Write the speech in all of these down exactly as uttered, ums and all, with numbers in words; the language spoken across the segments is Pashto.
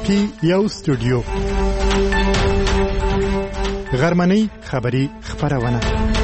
پی یو سټوډیو غرمنۍ خبری خبرونه.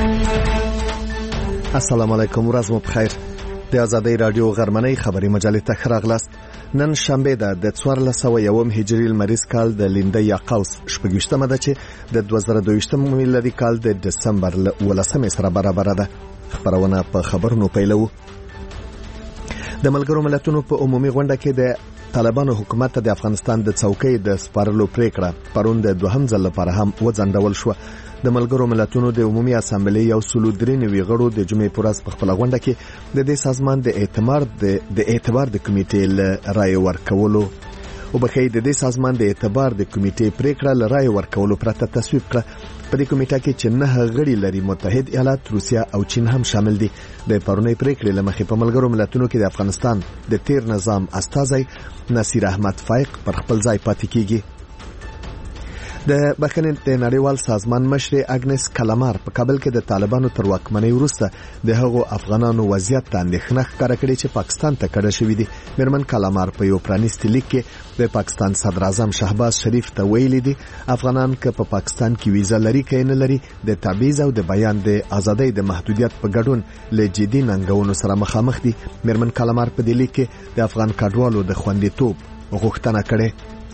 السلام علیکم، ورځ مو بخیر. د آزادۍ رادیو غرمنۍ خبری مجلې ته راغلاست. نن شنبه ده د څوارلس سوه یوم هجري لمریز کال د لینده یا قوس شپږویشتمه ده چې د دوه زره دوه ویشتم میلادي کال د دسمبر ولسمې سره برابر ده. خبرونه په خبرونو پیلو. د ملګرو ملتونو په عمومي غونډه کې د طالبانو حکومت ته د افغانستان د څوکۍ د سپارلو پریکړه پرون د دوهم ځل لپاره هم وځنډول شو. د ملګرو ملتونو د عمومي اسامبلې یو سلو درې نوي غړو د جمعې پر ورځ په خپل غونډه کې د دې سازمان د اعتماد د اعتبار د کمیټې ل رائے ورکولو او بخې د دې سازمان د اعتبار د کمیټې پریکړه ل رائے ورکولو پرته تصویب کړه. په دې کمیټه کې چې نه غړي لري متحد ایالات، روسیا او چین هم شامل دي. د پرونی پریکړې لمخې په ملګرو ملتونو کې د افغانستان د تیر نظام استازی نصیر احمد فایق پر خپل ځای پاتې کیږي. د بخښنې د نړیوال سازمان مشر اګنس کلمار په کابل کې د طالبانو تر واکمنۍ وروسته د هغو افغانانو وضعیت ته اندېښنه ښکاره کړې چې پاکستان ته کډه شوي دي. میرمن کلمار په یو پرانیستي لیک کې د پاکستان صدر اعظم شهباز شریف ته ویلي دي افغانان که په پاکستان کې ویزا لري که نه لري د تبعیض او د بیان د ازادۍ د محدودیت په ګډون له جدي ننګونو سره مخامخ دي. میرمن کلمار په دې لیک کې د افغان کډوالو د خوندیتوب غوښتنه کړې.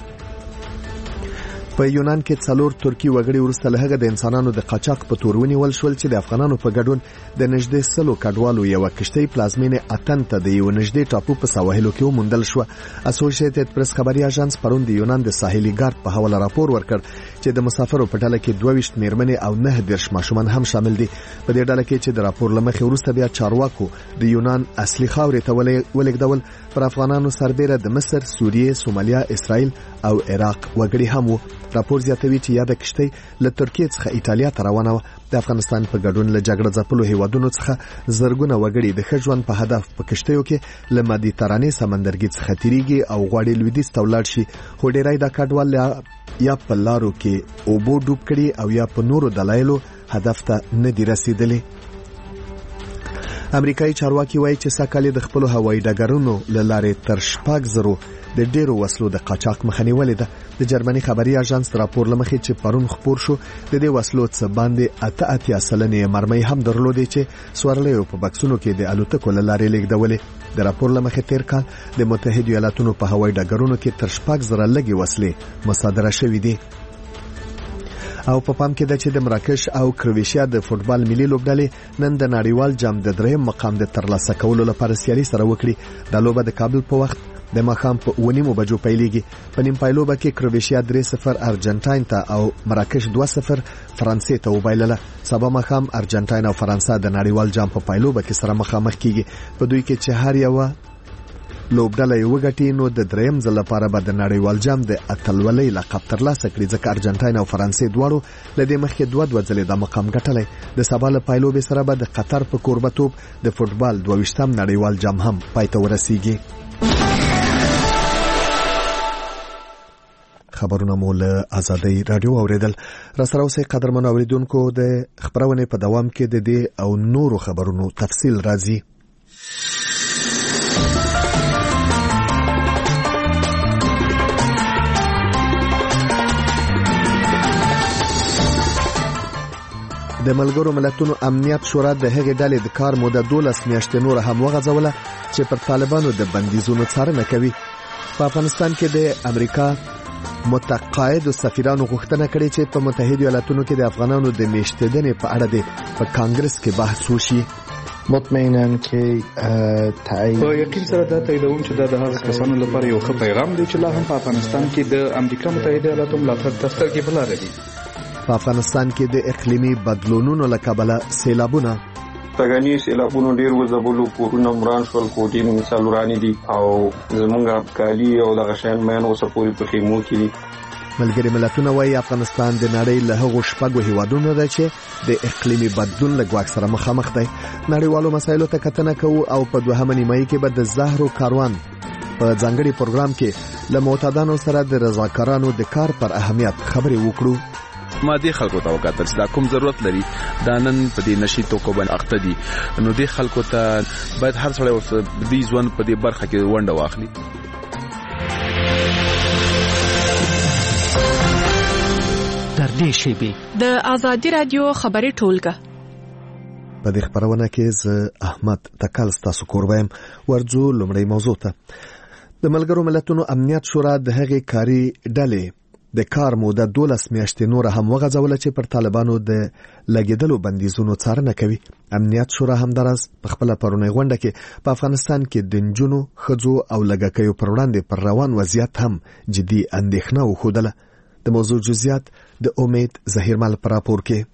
په یونان کې څلور ترکی وګړي ورسته له هغه د انسانانو د قاچاق په تور ونیول شول چې د افغانانو په ګډون د نږدې سلو کډوالو یو کشتۍ پلازمینې اتن ته د یو نږدې ټاپو په سواحلو کې وموندل شو. اسوسییټډ پریس خبري اژانس پرون د یونان د ساحلي ګارد په حواله راپور ورکړ چې د مسافرو په ډله کې دوه ویشت میرمنې او نه دیرش ماشومان هم شامل دي. په دې ډله کې چې د راپور لمخې وروسته بیا چارواکو د یونان اصلي خاورې ته ولېږدول پر افغانانو سربېره د مصر، سوریې، سومالیا، اسرائیل او عراق وګړي هم وو. راپور زیاتوي چې یاد کشتۍ له ترکیې څخه ایتالیا ته روانه و. د افغانستان په ګډون له جګړه ځپلو هیوادونو څخه زرګونه وګړي د ښه ژوند په هدف په کشتیو کې له مدیترانې سمندرګي څخه تیریږي او غواړي لویدیځ ته ولاړ شي، خو ډېری دا کډوال یا په لارو کې اوبو ډوب کړي او یا په نورو دلایلو هدف ته نه دي رسیدلي. امریکایي چارواکي وایي چې ساکالي د خپل هوایي ډګرونو له لارې تر شپږ زرو د ډیرو وسلو د قاچاق مخه نیولې ده. د جرمني خبري اژانس راپور لمخې چې پرون خبر شو د دې وسلو څخه باندې اته اتیا سلنې مرمۍ هم درلودې چې سوارلې په بکسونو کې د الوتکو له لارې لیږدولې. د راپور لمخې تیر کال د متحده ایالاتونو په هوایي ډګرونو کې تر شپږ زره لګي وسلې مصادره شوې دي. او په پام کې ده چې د مراکش او کرویشیا د فوتبال ملي لوبډلې نن د نړیوال جام د دریم مقام د ترلاسه کولو لپاره سیالي سره وکړي. د لوبه د کابل په وخت د ماښام په ونیمو بجو پیلېږي. په نیم پایلوبه کې کرویشیا درې صفر ارجنټاین ته او مراکش دوه صفر فرانسې ته وبایلله. سبا ماښام ارجنټاین او فرانسه د نړیوال جام په پایلوبه کې سره مخامخ کیږي. په دوی کې چې هر یو لوبډله یو غټي نو د دریم ځل لپاره به د نړیوال جام د اتلولۍ لقب ترلاسه کړي، ځکه ارجنټاین او فرانسې دواړو له دې مخکې دوه دوه ځلې د مقام ګټلی. د سبا له پایلوبې سره به د قطر په کوربتوب د فوتبال دوه ویشتم نړیوال جام هم پای ته ورسیږي. خبرونه مو له آزادۍ رادیو اوریدل. را سره اوسئ قدرمنو اوریدونکو، د خبرونه په دوام کې د دې او نورو خبرونو تفصیل راځي. د ملګرو ملتونو امنیت شورا د هغې ډلې د کار موده دولس میاشتې نور هم وغځوله چې پر طالبانو د بندیزونو څارنه کوي. په افغانستان کې د امریکا متقاعدو سفیرانو غوښتنه کړې چې په متحده ایالاتونو کې د افغانانو د میشتېدنې په اړه د په کانګرس کې بحث وشي. مطمئناً کې تایید په یقین سره دا تاییدوم چې دا د هغه کسانو لپاره یو ښه پیغام دی چې لا هم په افغانستان کې د امریکا متحده ایالاتو ملاتړ ته سترګې په لاره دي. په افغانستان کې د اقلیمي بدلونونو له کبله سیلابونه تګنی سیلابونو ډیر وزبلو کورونه مران شول، کوټې مثال ورانی دي او زمونږ کالی او د غشان مېن اوسه پوری په خیمو کې دي. ملګری ملتونه وايي افغانستان د نړۍ له هغو شپږو هیوادونو دی چې د اقلیمي بدلون له ګواښ سره مخامخ دی. نړیوالو مسایلو ته کتنه کوو او په دوهمه نیمایي کې به د زهرو کاروان په ځانګړي پروګرام کې له معتادانو سره د رضاکارانو د کار پر اهمیت خبرې وکړو. ما دې خلکو ته وکړل چې دا کوم ضرورت لري دا نن په دې نشي توکو باندې اخته دي، نو دې خلکو ته باید هر څړی دې ځوان په دې برخه کې ونډه واخلي. نږدې شیبې. د ازادي رادیو خبري ټولګه. په دې خبرونه کې زه احمد تکل ستاسو کوربم ورځو لومړی موضوع ته. د ملګرو ملتونو امنیت شورا د هغې کاري ډلې د کار موده دولس میاشتې نور هم وغځوله چې پر طالبانو د لګیدلو بندیزونو څارنه کوي. امنیت شورا هم درز په خپل پرونی غونډه کې په افغانستان کې د نجونو ښځو او لږکیو پر وړاندې پر روان وضعیت هم جدي اندېښنه وښودله. د موضوع جزئیات د امید ظهیرمل پر راپور کې.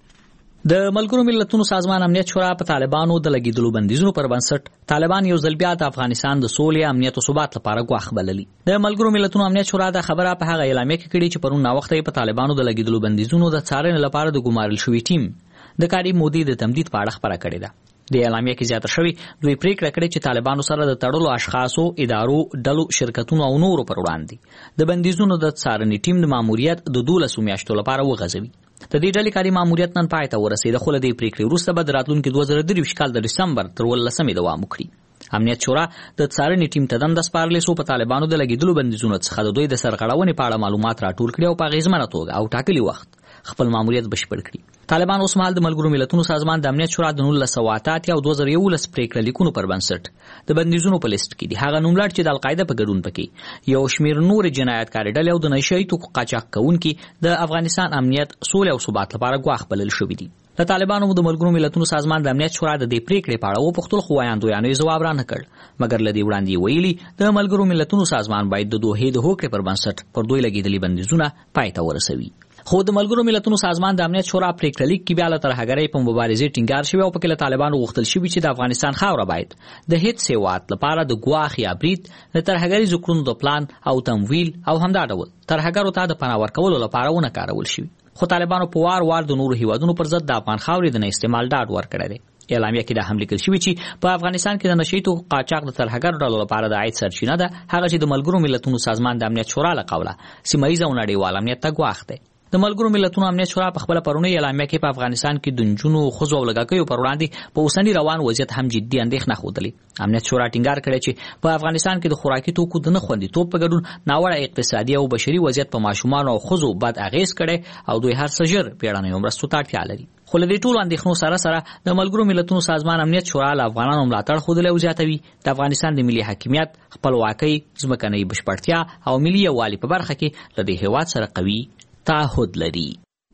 د ملګرو ملتونو سازمان امنیت شورا په طالبانو د لګیدلو بندیزونو پر بنسټ طالبان یو ځل بیا د افغانستان د سولې، امنیت او ثبات لپاره غواخ بللي. د ملګرو ملتونو امنیت شورا د خبره په هغه اعلامیه کې کړې چې پرون ناوخته په طالبانو د لګیدلو بندیزونو د څارنې لپاره د ګمارل شوی ټیم د کاري مودې د تمدید په اړه خبره کړې ده. د اعلامیه کې زیاته شوی دوی پریکړه کړې چې طالبانو سره د تړلو اشخاصو، ادارو، ډلو، شرکتونو او نورو پر وړاندې د بندیزونو د څارنې ټیم د ماموریت د دولسو میاشتو لپاره وغځوي. د دې ډلې کاري ماموریت نن پای ته ورسېده، خو له دې پریکړې وروسته به د راتلونکي دوه زره درویشت کال د ډسمبر تر ولسمې دوام وکړي. امنیت شورا د څارنې ټیم ته دنده سپارلې سو په طالبانو د لګیدلو بندیزونو څخه د دوی د سرغړونې په اړه معلومات راټول کړي او په اغیزمنه توګه او ټاکلي وخت خپل ماموریت بشپړ کړي. طالبان اوس مهال د ملګرو ملتونو سازمان د امنیت شورا د نولس سوه اته اتیا او دوه زره یولس پریکړه لیکونو پر بنسټ د بندیزونو په لیست کې دي. هغه نوملړ چې د القاعده په ګډون پکې یو شمیر نور جنایتکاري ډلې او د نشئی توکو قاچاق کوونکي د افغانستان امنیت، سولې او ثبات لپاره غواخ بلل شوی دي. د طالبانو د ملګرو ملتونو سازمان د امنیت شورا د دې پریکړې په اړه وپوښتل، خو وایاندویانو جواب را نه کړ، مګر لدی وړاندې ویلي د ملګرو ملتونو سازمان باید د دوه د هوکړې پر بنسټ پر دوی لګیدلي بندیزونه پای ته ورسوي. خو د ملګرو ملتونو سازمان د امنیت شورا پریکړه لیک کې بیا له ترهګرۍ په مبارزې ټینګار شوی او پکې له طالبانو غوښتل شوي چې د افغانستان خاوره باید د هیڅ هېواد لپاره د ګواښ یا برید، د ترهګریزو کړنو د پلان او تمویل او همدا ډول ترهګرو ته د پناه ورکولو لپاره ونه کارول شوي. خو طالبانو په وار وار د نورو هېوادونو پر ضد د افغان خاورې د نه استعمال ډاډ ورکړی دی. اعلامیه کې دا هم لیکل شوی چې په افغانستان کې د نشئی توکو قاچاق د ترهګرو ډلو لپاره د عاید سرچینه ده، هغه چې د ملګرو ملتونو سازمان د امنیت شورا له قوله سیمه ییز او نړیوال امنیت ته ګواښ دی. د ملګرو ملتونو امنیت شورا په خپل پرونی اعلامیه کې په افغانستان کې د نجونو، ښځو او لږکیو پر وړاندې په اوسنی روان وضعیت هم جدي اندېښنه ښودلې. امنیت شورا ټینګار کړی چې په افغانستان کې د خوراکي توکو د نه خوندیتوب په ګډون ناوړه اقتصادي او بشري وضعیت په ماشومانو او ښځو بد اغېز کړی او دوی هر څه ژر پیړنیو مرستو ته اړتیا لري. خو له دې ټولو اندېښنو سره سره د ملګرو ملتونو سازمان امنیت شورا له افغانانو ملاتړ ښودلی او زیاتوي د افغانستان د ملي حاکمیت، خپلواکۍ، ځمکنۍ بشپړتیا او ملي یووالي په برخه کې له دې هېواد سره قوي تعهد لري.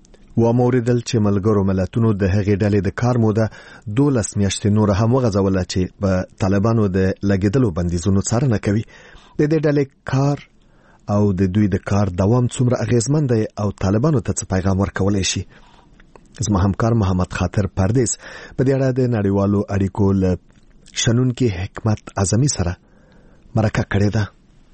و موریدل چې ملګرو ملتونو د هغې ډلې د کار موده دولس میاشتې نور هم وغځوله چې په طالبانو د لګیدلو بندیزونو څارنه کوي. د دې ډلې کار او د دوی د کار دوام څومره اغیزمن دی او طالبانو ته څه پیغام ورکولی شي؟ زما همکار محمد خاطر پردیس په دې اړه د نړیوالو اړیکو له شنونکي حکمت اعظمي سره مرکه کړې ده.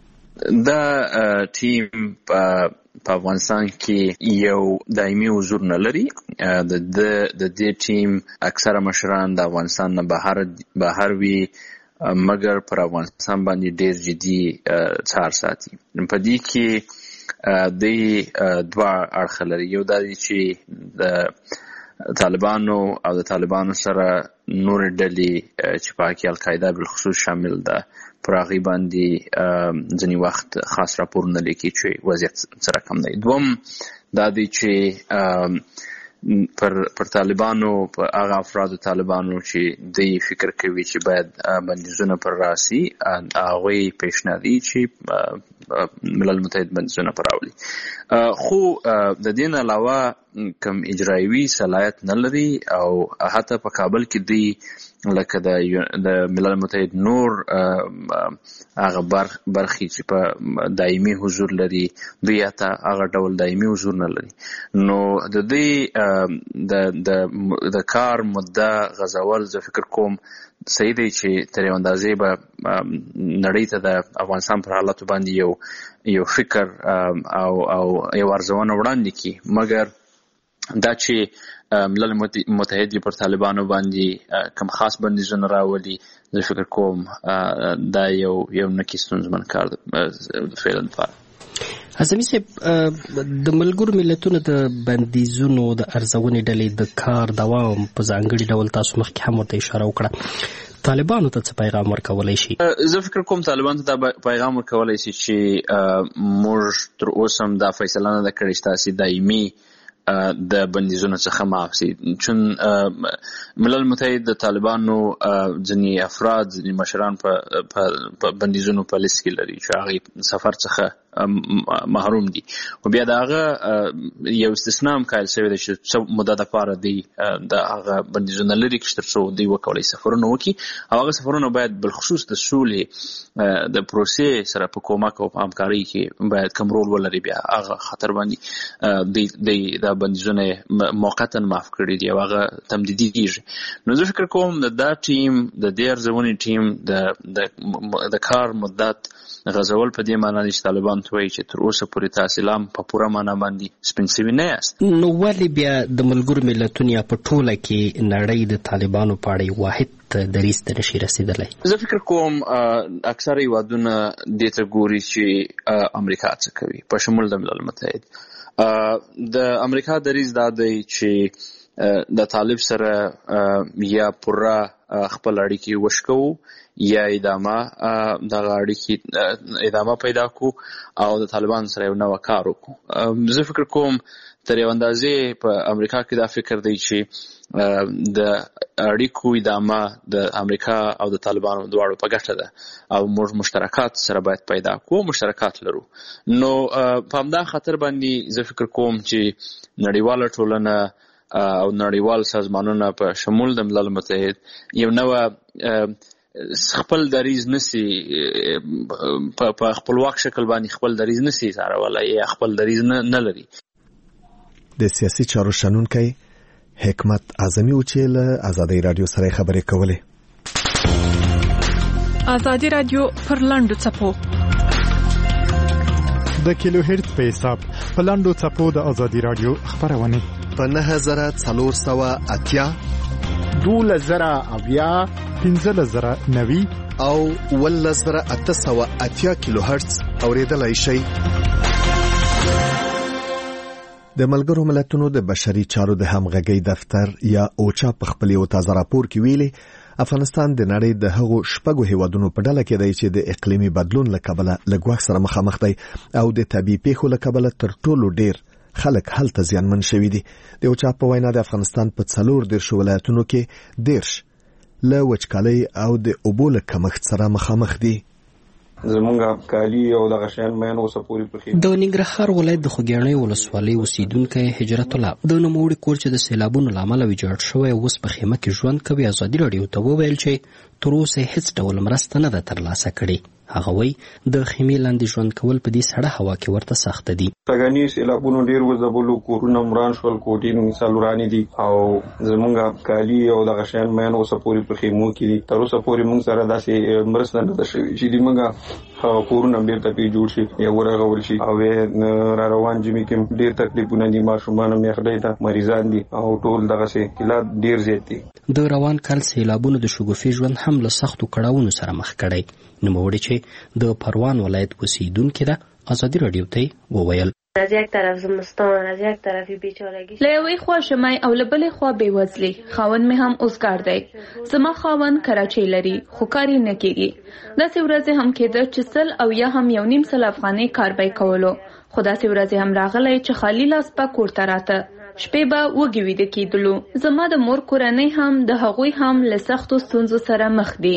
دا ټیم په په افغانستان کې یو دایمي حضور نه لري. د د دې ټیم اکثره مشران د افغانستان نه بهر بهر وي، مګر پر افغانستان باندې ډېر جدي څار ساتي. په دې کې د دوه اړخ لري. یو دا دی چې د طالبانو او د طالبانو سره نور ډلې چې په کې القاعده بالخصوص شامل ده پر هغې باندې ځینې وخت خاص راپورونه لیکي چې وضعیت سره کم دی. دوم دا دی چې پر پر طالبانو په هغه افرادو طالبانو چې دوی فکر کوي چې باید بندیزونه پر راسي، هغوی پیشنهادي چې ملل متحد بندیزونه پر راولي. خو د دې نه علاوه کوم اجرایوي صلاحیت نه لري او حتی په کابل کې دوی لکه د ملل متحد نور هغه برخې چې په دایمي حضور لري، دوی حتی هغه ډول دایمي حضور نه لري. نو د دې د کار مده غځول زه فکر کوم صحیح دی چې تر یو اندازې به نړۍ ته د افغانستان پر حالاتو باندې یو یو فکر او او یو ارزونه وړاندې کړي، مګر دا چې ملل متحد پر طالبانو باندې کم خاص بندیزونه راولي، زه فکر کوم دا یو یو نکي ستونزمن کار د فعلا لپاره. اعظمي صاحب، د ملګرو ملتونو د بندیزونو د ارزونې ډلې د کار دوام په ځانګړي ډول تاسو مخکې هم ورته اشاره وکړه، طالبانو ته څه پیغام ورکولی شي؟ زه فکر کوم طالبانو ته دا پیغام ورکولی شي چې موږ تر اوسه هم دا فیصله نه ده کړې چې تاسې دایمي د بندیزونو څخه معاف شي. چون ملل متحد د طالبانو ځینې افراد ځینې مشران په بندیزونو په لیست کې لري چې هغه سفر څخه محروم دي او بیا د هغه یو استثناء هم قایل شوی دی چې څه موده دپاره دی د هغه بندیزونه لري کړي تر څو دوی وکولی سفرونه وکړي او هغه سفرونه باید بالخصوص د سولې د پروسې سره په کومک او په همکارۍ کې باید کوم رول ولري. بیا هغه خطر باندې دی دا بندیزونه موقتا معاف کړي دي او هغه تمدیدي کیږي. نو زه فکر کوم د دا ټیم د دې ارزونې ټیم د د کار مدت غزول په دې معنی چې طالبان ته وایي چې تر اوسه پورې تاسې لا هم په پوره معنا باندې سپین سوي نه یاست. نو ولې بیا د ملګرو ملتونو یا په ټوله کې نړۍ د طالبانو په اړه واحد دریځ ته نشي رسېدلی؟ زه فکر کوم اکثره هیوادونه دې ته ګوري چې امریکا څه کوي په شمول د ملل متحد. د امریکا دریځ دا دی چې د طالب سره یا پوره خپل اړیکې وشکو یا ادامه دغه اړیکې ادامه پیدا کو او د طالبان سره یو نوی کار وکړو. زه فکر کوم تر یو اندازې په امریکا کې دا فکر دی چې د اړیکو ادامه د امریکا او د طالبانو دواړو په ګټه ده او موږ مشترکات سره باید پیدا کوو، مشترکات لرو. نو په همدا خاطر باندې زه فکر کوم چې نړیواله ټولنه او نړیوال سازمانونه په شمول د ملل متحد یو نوی خپل دریځ نسی په خپلواک شکل باندې خپل دریځ نسی څارولای یا خپل دریځ نه لري. د سیاسي چارو شنونکی حکمت اعظمي و چې له ازادي رادیو سره خبرې کولې. ازادي رادیو پر لاندو چپو د کیلو هرتز په حساب په لاندو چپو د ازادي رادیو خبرونه په نه زره څلور سوه اتیا دوله زره اویا پنځه زره نوي او اوله زره اته سوه اتیا کیلو هرتز اوریدلای شئ. د ملګرو ملتونو د بشري چارو د همغږۍ دفتر یا اوچا په خپل یو تازه راپور کې ویلي افغانستان د نړۍ د هغو شپږو هیوادونو په ډله کې دی چې د اقلیمي بدلون له کبله له ګواښ سره مخامخ دی او د طبیعي پیښو له کبله تر ټولو ډیر خلک هلته زیانمن شوي دي. د اوچا په وینا د افغانستان په څلور دېرشو ولایتونو کې دیرش له وچکالۍ او د اوبو له کمښت سره مخامخ دي. زمونږ کالی او دغه شیان مین اوسه پوری پرخې د ننګرهار ولایت د خوګیاڼۍ ولسوالۍ اوسیدونکی هجرت الله د نوموړي کور چې د سیلابونو له امله ویجاړ شوی اوس په خیمه کې ژوند کوي ازادي راډیو ته وویل چې تر اوسه هیڅ ډول مرسته نه ده ترلاسه کړې. هغه وایي د خیمې لاندې ژوند کول په دې سړه هوا کې ورته سخته دي. څنګه سیلابونو ډیر وځبلو کورونه مران شول کوټې مثالورانی دي او زمونږ کالی او دغه شیان مین اوسه پوری پرخې مو کې دي. تر اوسه پورې موږ سره داسې مرسته نه ده شوې چې موږ کورونه بیرته پی جوړ شي یا ورغول شي او را روان جمی کې ډیر تکلیفونه دي. ماشومان مې خدای ته مریضان دي او ټول دغه څه کلات ډیر زیات دي. د روان کال سیلابونو د شګوفي ژوند هم له سختو کړاوونو سره مخ کړی. نوموړي چې د پروان ولایت اوسیدونکی ده ازادي راډیو ته وویل از یک طرف زمستان از یک طرف بیچارگی له یوې خوا شمای او له بلې خوا بېوزلي. خاوند مې هم اوسګار دی. زما خاوند کراچۍ لري خو کار یې نه کېږي. داسې ورځې هم کېده چې سل او یا هم یو نیم سل افغانۍ کار به یې کولو خو داسې ورځې هم راغلی چې خالي لاس به کور ته راته. شپې به وږي ویده کېدلو. زما د مور کورنۍ هم د هغوی هم له سختو ستونزو سره مخ دي.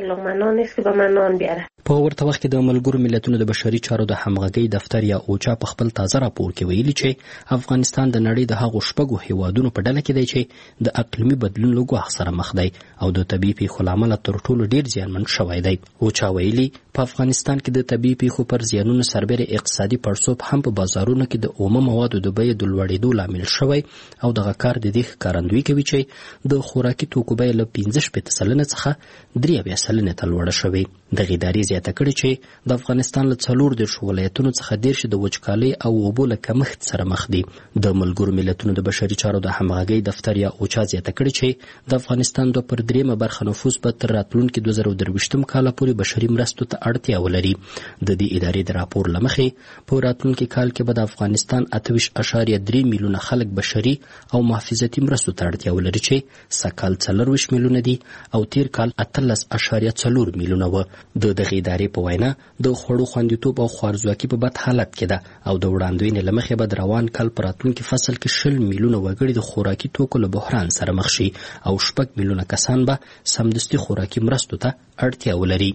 په ورته وخت کې د ملګرو ملتونو د بشري چارو د همغږۍ دفتر یا اوچا په خپل تازه راپور کې ویلي چې افغانستان د نړۍ د هغو شپږو هیوادونو په ډله کې دی چې د اقلیمي بدلون له ګواښ سره مخ دی او د طبیعي پیښو له امله تر ټولو ډیر زیانمن شوی دی. اوچا ویلي په افغانستان کې د طبیعي پیښو پر زیانونو سربېره اقتصادي پړسوب هم په بازارونو کې د اومه موادو د بیې د لوړېدو لامل شوی او دغه کار د دې ښکارندویي کوي چې د خوراکي توکو بیه له پنځه شپېته سلنه څخه درې اویا سلنې ته لوړه شوې. دغې ادارې زیاته کړې چې د افغانستان له څلور دېرشو ولایتونو څخه دېرش د وچکالۍ او اوبو له کمښت سره مخ دي. د ملګرو ملتونو د بشري چارو د همغږۍ دفتر یا اوچا زیاته کړې چې د افغانستان دوه پر درېیمه برخه نفوس به تر راتلونکي دوه زره درویشتم کاله پورې بشري مرستو ته اړتیا ولري. د دې ادارې د راپور له مخې په راتلونکي کال کې به د افغانستان اته ویشت اعشاریه درې میلیونه خلک بشري او محافظتي مرستو ته اړتیا ولري چې سږ کال څلرویشت میلیونه دي او تیر کال اتلس اعشاریه څلور میلیونه وه. د دغې ادارې په وینا د خوړو خوندیتوب او خوارځواکي په بد حالت کې ده او د وړاندوینې له مخې به د روان کال په راتلونکي فصل کې شل میلیونه وګړي د خوراکي توکو له بحران سره مخ شي او شپږ میلیونه کسان به سمدستي خوراکي مرستو ته اړتیا ولري.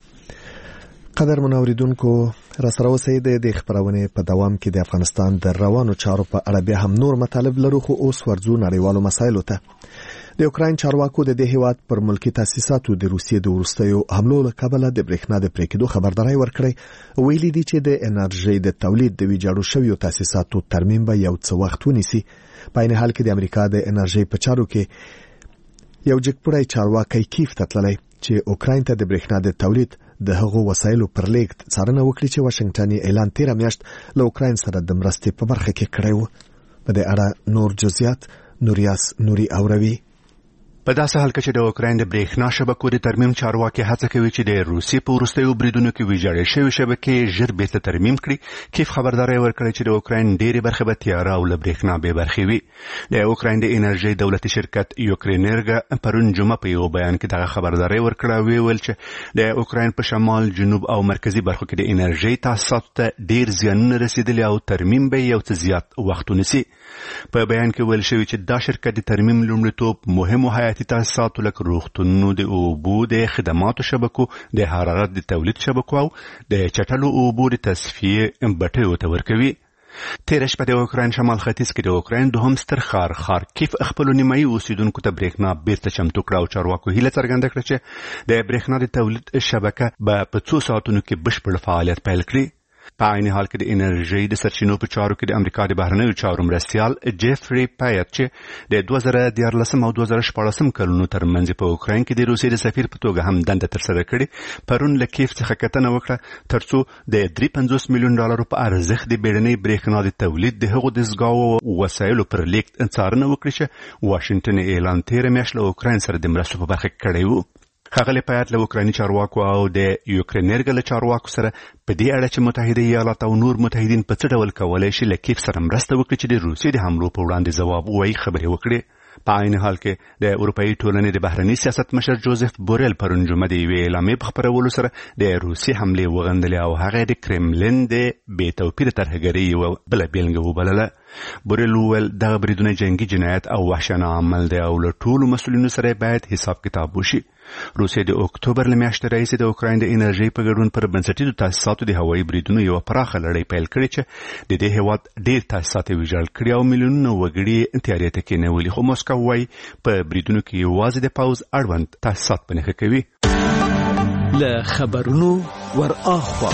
قدر منوریدونکو راسره اوسئ د خبرونې په دوام کې د افغانستان د روانو چارو په اړه بیا هم نور مطالب لرو خو اوس ورځو نړیوالو مسایلو ته. د یوکراین چارواکو د دې هیواد پر ملکی تاسیساتو د روسیې د وروستیو حملو له کبله د برېښنا د پرې کېدو خبرداری ورکړی. ویلي دي چې د انرژي د تولید د ویجاړو شویو تاسیساتو ترمیم به یو څه وخت ونیسي. په عین حال کې د امریکا د انرژي په چارو کې یو جګپوړی چارواکي کیف ته تللی چې اوکراین ته د برېښنا د تولید د هغو وسایلو پر لیږد څارنه وکړي چې واشنگټن اعلان تیره میاشت له اوکراین سره د مرستې په برخه کې کړی و. په دې اړه نور جزئیات نوریاس نوري اوروي. په داسې حال کې چې د اوکراین د برېښنا شبکو د ترمیم چارواکي هڅه کوي چې د روسیې په وروستیو بریدونو کې ویجاړې شوې شبکې ژر بیرته ترمیم کړي. کیف خبرداری ورکړی چې د اوکراین ډېرې برخې به تیاره او له برېښنا بې برخې وي. د اوکراین د انرژي دولتي شرکت یوکرینرګ پرون جمعه په یو بیان کې دغه خبرداری ورکړه. ویل چې د اوکراین په شمال جنوب او مرکزی برخو کې د انرژي تاسیساتو ته ډېر زیانونه رسیدلي او ترمیم به یو څه زیات وخت ونیسي. په بیان کې ویل شوی چې دا شرکت د ترمیم لومړیتوب مهمو حیاتي تاسیساتو لکه روغتونونو، د اوبو د خدماتو شبکو، د حرارت د تولید شبکو او د چټلو اوبو د تصفیې بټیو ته ورکوي. تیره شپه د اوکراین شمال ختیځ کې د اوکراین دوهم ستر ښار خارکیف خپلو نیمایي اوسیدونکو ته برېښنا بیرته چمتو کړه او چارواکو هیله څرګنده کړه چې د برېښنا د تولید شبکه به په څو ساعتونو کې بشپړ فعالیت پیل کړي. په عین حال کې د انرژي د سرچینو په چارو کې د امریکا د بهرنیو چارو مرستیال جیفري پایت چې د دوه زره دیارلسم او دوه زره شپاړسم کلونو ترمنځ په اوکراین کې د روسیې د سفیر په توګه هم دنده ترسره کړې، پرون له کیف څخه کتنه وکړه ترڅو د درې پنځوس میلیون ډالرو په ارزښت د بیړنۍ برېښنا د تولید د هغو دستګاوو وسایلو پر لیږد څارنه وکړي چې واشنګټن اعلان تیره میاشت له اوکراین سره د مرستو په برخه کې کړی و. ښاغلی پایت له اوکرایني چارواکو او د یوکرینرګ له چارواکو سره په دې اړه چې متحده ایالات او نور متحدین په څه ډول کولی شي له کیف سره مرسته وکړي چې د روسیې د حملو په وړاندې ځواب ووایي خبرې وکړي. په عین حال کې د اروپایي ټولنې د بهرني سیاست مشر جوزف بورل پرون جمعه د یوې اعلامیې په خپرولو سره د روسیې حملې وغندلې او هغه د کرملین د بې توپیره ترهګرۍ یوه بله بېلګه وبلله. بورل وویل دغه بریدونه جنګي جنایت او وحشیانه عمل دی او له ټولو مسؤلینو سره باید حساب کتاب وشي. روسیې د اکتوبر له میاشتې راهیسې د اوکراین د انرژۍ په ګډون پر بنسټیزو تاسیساتو د هوایي بریدونو یوه پراخه لړۍ پیل کړې چې د دې هېواد ډېر تاسیسات یې ویجاړ کړي او میلیونونه وګړي تیارې ته کېنولي. خو موسکو وایي په بریدونو کې یوازې د پوځ اړوند تاسیسات په نښه کوي. له خبرونو ور اخوا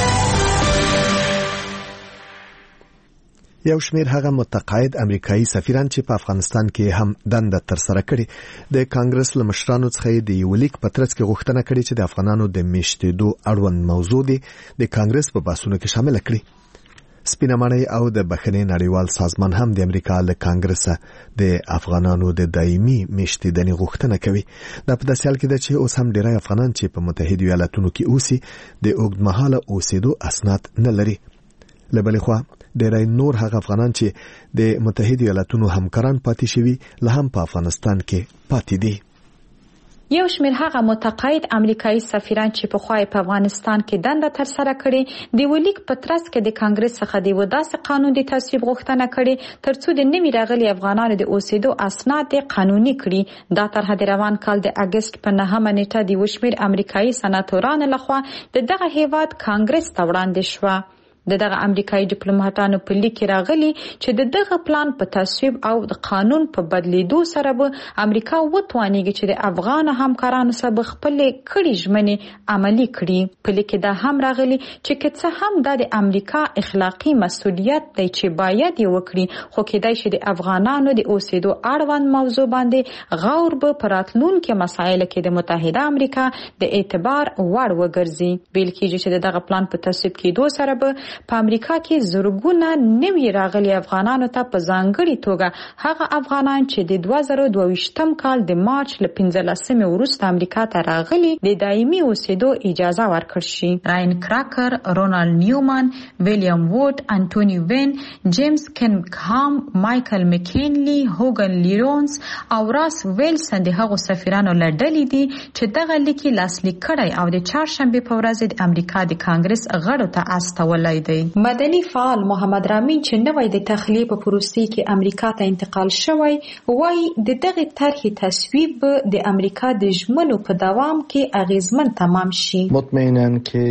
یو شمیر هغه متقاعد امریکایي سفیران چې په افغانستان کې هم دنده ترسره کړي د کانګرس له مشرانو څخه د یو لیک په ترڅ کې غوښتنه کړې چې د افغانانو د میشتېدو اړوند موضوع دی د کانګرس په بحثونو کې شامل کړي. سپینه ماڼۍ او د بخښنې نړیوال سازمان هم د امریکا له کانګرس د افغانانو د دایمي میشتېدنې غوښتنه کوي. دا په داسې حال کې ده چې اوس هم ډیری افغانان چې په متحده ایالاتونو کې اوسي د اوږدمهاله اوسېدو اسناد نه لري. له بلې خوا ډیری نور هغه افغانان چې د متحده ایالاتونو همکاران پاتې شوي لا هم په افغانستان کې پاتې دي. یو شمیر هغه متقاعد امریکایي سفیران چې په خوای په افغانستان کې دنده ترسره کړي د ولیک په ترڅ کې د کانګرس څخه د وداسې قانون د تصویب غوښتنه کړي ترڅو د نوي راغلي افغانانو د اوسېدو اسناد قانوني کړي. دا طرح د روان کال د اگست په نهمه نیټه د یو شمیر امریکایي سناتورانو لخوا د دغه هیواد کانګرس ته وړاندې شوه. د دغه امریکایي ډیپلوماټانو په لیک راغلي چې د دغه پلان په تصویب او د قانون په بدلیدو سره به امریکا وتوانیږي چې د افغان همکارانو سره خپل کړي ژمنې عملی کړي. په لیک دا هم راغلي چې که څه هم دا د امریکا اخلاقی مسؤلیت دی چې باید یې وکړي خو کېدای شي د افغانانو د اوسېدو اړوند موضوع باندې غور به په راتلونکو مسایلو کې د متحده امریکا د اعتبار وړ وګرځي. ویل کېږي چې دغه پلان په تصویب کېدو سره به په امریکا کې زرګونه نوي راغلي افغانانو ته په ځانګړي توګه هغه افغانان چې د دوه زره دوه ویشتم کال د مارچ ل پنځلسمې وروسته امریکا ته راغلي د دایمي اوسېدو اجازه ورکړل شي. راین کراکر، رونالد نیومن، ویلیام ووډ، انټونی وین، جیمز کنګهام، مایکل مکینلی، هوګن لیرونز او راس ویلسن د هغو سفیرانو له ډلې دي چې دغه لیکي لاسلیک کړی او د چهارشنبې په ورځ د امریکا د کانګرس غړو ته استولی دی. مدني فعال محمد رامین چې نوی د تخلیه په پروسې کې امریکا ته انتقال شوی وایي د دغه طرحې تصویب د امریکا د ژمنو په دوام کې اغیزمن تمام شي. مطمئنا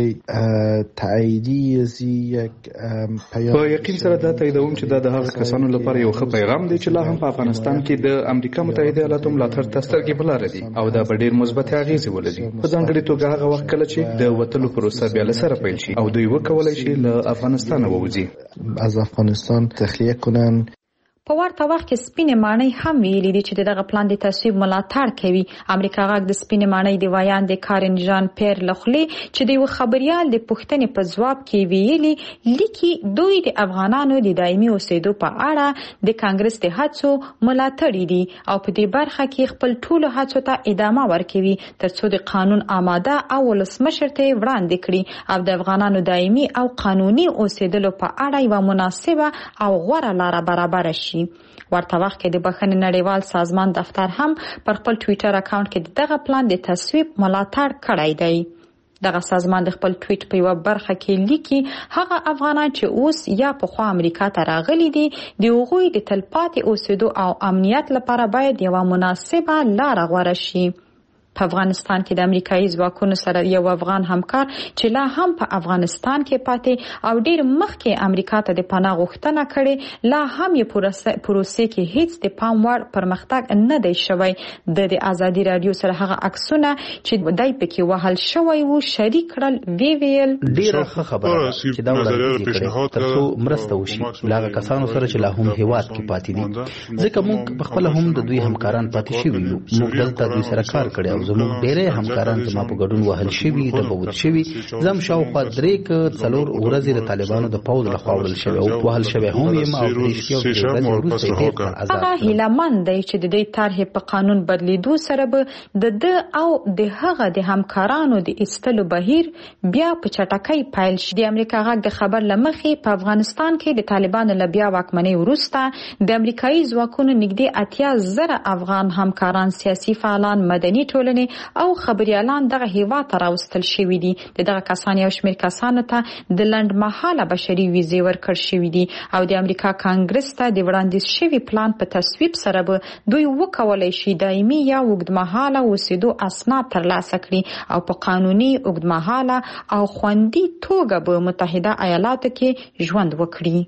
کې تاییدی زی یک پیام په یقین سره دا تاییدوم چې دا د هغه کسانو لپاره یو ښه پیغام دی چې لا هم په افغانستان کې د امریکا متحده ایالاتو ملاتړ ته سترګې په لاره دي او دا به ډېر مثبت اغېزې ولري، په ځانګړې توګه هغه وخت کله چې د وتلو پروسه بیا له سره پیل شي او دوی وکولی شي له افغانستانه ووځي، از افغانستان تخلیه کنن. په ورته وخت کې سپینې ماڼۍ هم ویلي دي چې دغه پلان د تصویب ملاتړ کوي. امریکا غږ د سپینې ماڼۍ د ویاند کارن ژان پیر لخلي چې د یو خبريال د پوښتنې په ځواب کې ویلي لیکي دوی د افغانانو د دایمي اوسېدو په اړه د کانګرس د هڅو ملاتړ دي او په دې برخه کې خپل ټولو هڅو ته ادامه ورکوي ترڅو د قانون آماده او ولسمشر ته وړاندې کړي او د افغانانو دایمي او قانوني اوسېدلو په اړه یو مناسبه او غوره لار برابر شي. ورته وخت کې د بخښنې نړیوال سازمان دفتر هم پر خپل ټویټر اکاونټ کې دغه پلان د تصویب ملاتړ کړی دی. دغه سازمان د خپل ټویټ په یوه برخه کې لیکي هغه افغانان چې اوس یا پخوا امریکا ته راغلي دي د هغوی د تلپاتې اوسېدو او امنیت لپاره باید یوه مناسبه لاره غوره شي. په افغانستان کې د امریکایي ځواکونو سره یو افغان همکار چې لا هم په افغانستان کې پاتې او ډیر مخکې امریکا ته د پناه غوښتنه کړې لا هم یې پروسې کې هیڅ د پام وړ پرمختګ نه دی شوی. د ازادي رادیو سره هغه عکسونه چې دای پکې وهل شوی وو شریک کړل وی ویل ډیره ښه خبره چې دا وړاندې کړي ترڅو مرسته وشي لاغه کسانو سره چې لا هم هیواد کې پاتې دي ځکه موږ په خپل هم د دوی همکاران پاتې شوي یو موږ دلته دوی سره کار کړی زموږ ډېرې همکاران زما په ګډون وهل شوي ډبوت شوي زم شاوخوا درې که څلور ورځې د طالبانو د پوځ لخوا وړل شوی او وهل شوی هم یم او درې شپې ورځې وروسته یې ډېر آزاد هغه هیلهمند دی چې د دې طرحې په قانون بدلیدو سره به د ده او د هغه د همکارانو د ایستلو بهیر بیا په چټکۍ پیل شي. د امریکا غږ د خبر له مخې په افغانستان کې د طالبانو له بیا واکمنۍ وروسته د امریکایي ځواکونو نږدې اتیا زره افغان همکاران سیاسي فعالان مدني ټولنې او خبريالان دغه هیواد ته راوستل شوي دي. دغه کسان یو شمېر کسانو ته د لنډمهاله بشري ویزې ورکړل شوي دي او د امریکا کانګرس ته د وړاندیز شوي پلان په تصویب سره به دوی وکولای شي دایمي یا اوږدمهاله اوسېدو اسناد ترلاسه کړي او په قانوني اوږدمهاله او خوندي توګه به متحده ایالاتو کې ژوند وکړي.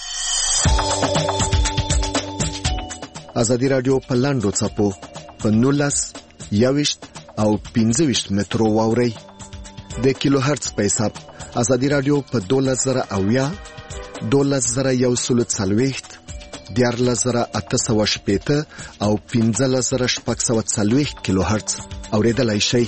ازادي رادیو په لاندو څپو په نولس یوشت او پنځه ویشت مترو واوري د کیلو هرتز په حساب ازادي رادیو په دولس زره اویا دولس زره یو سلو څلوېښت دیارلس زره اته سوه شپېته او پنځلس زره شپږ سوه څلوېښت کیلو هرتز اورېدلای شئ.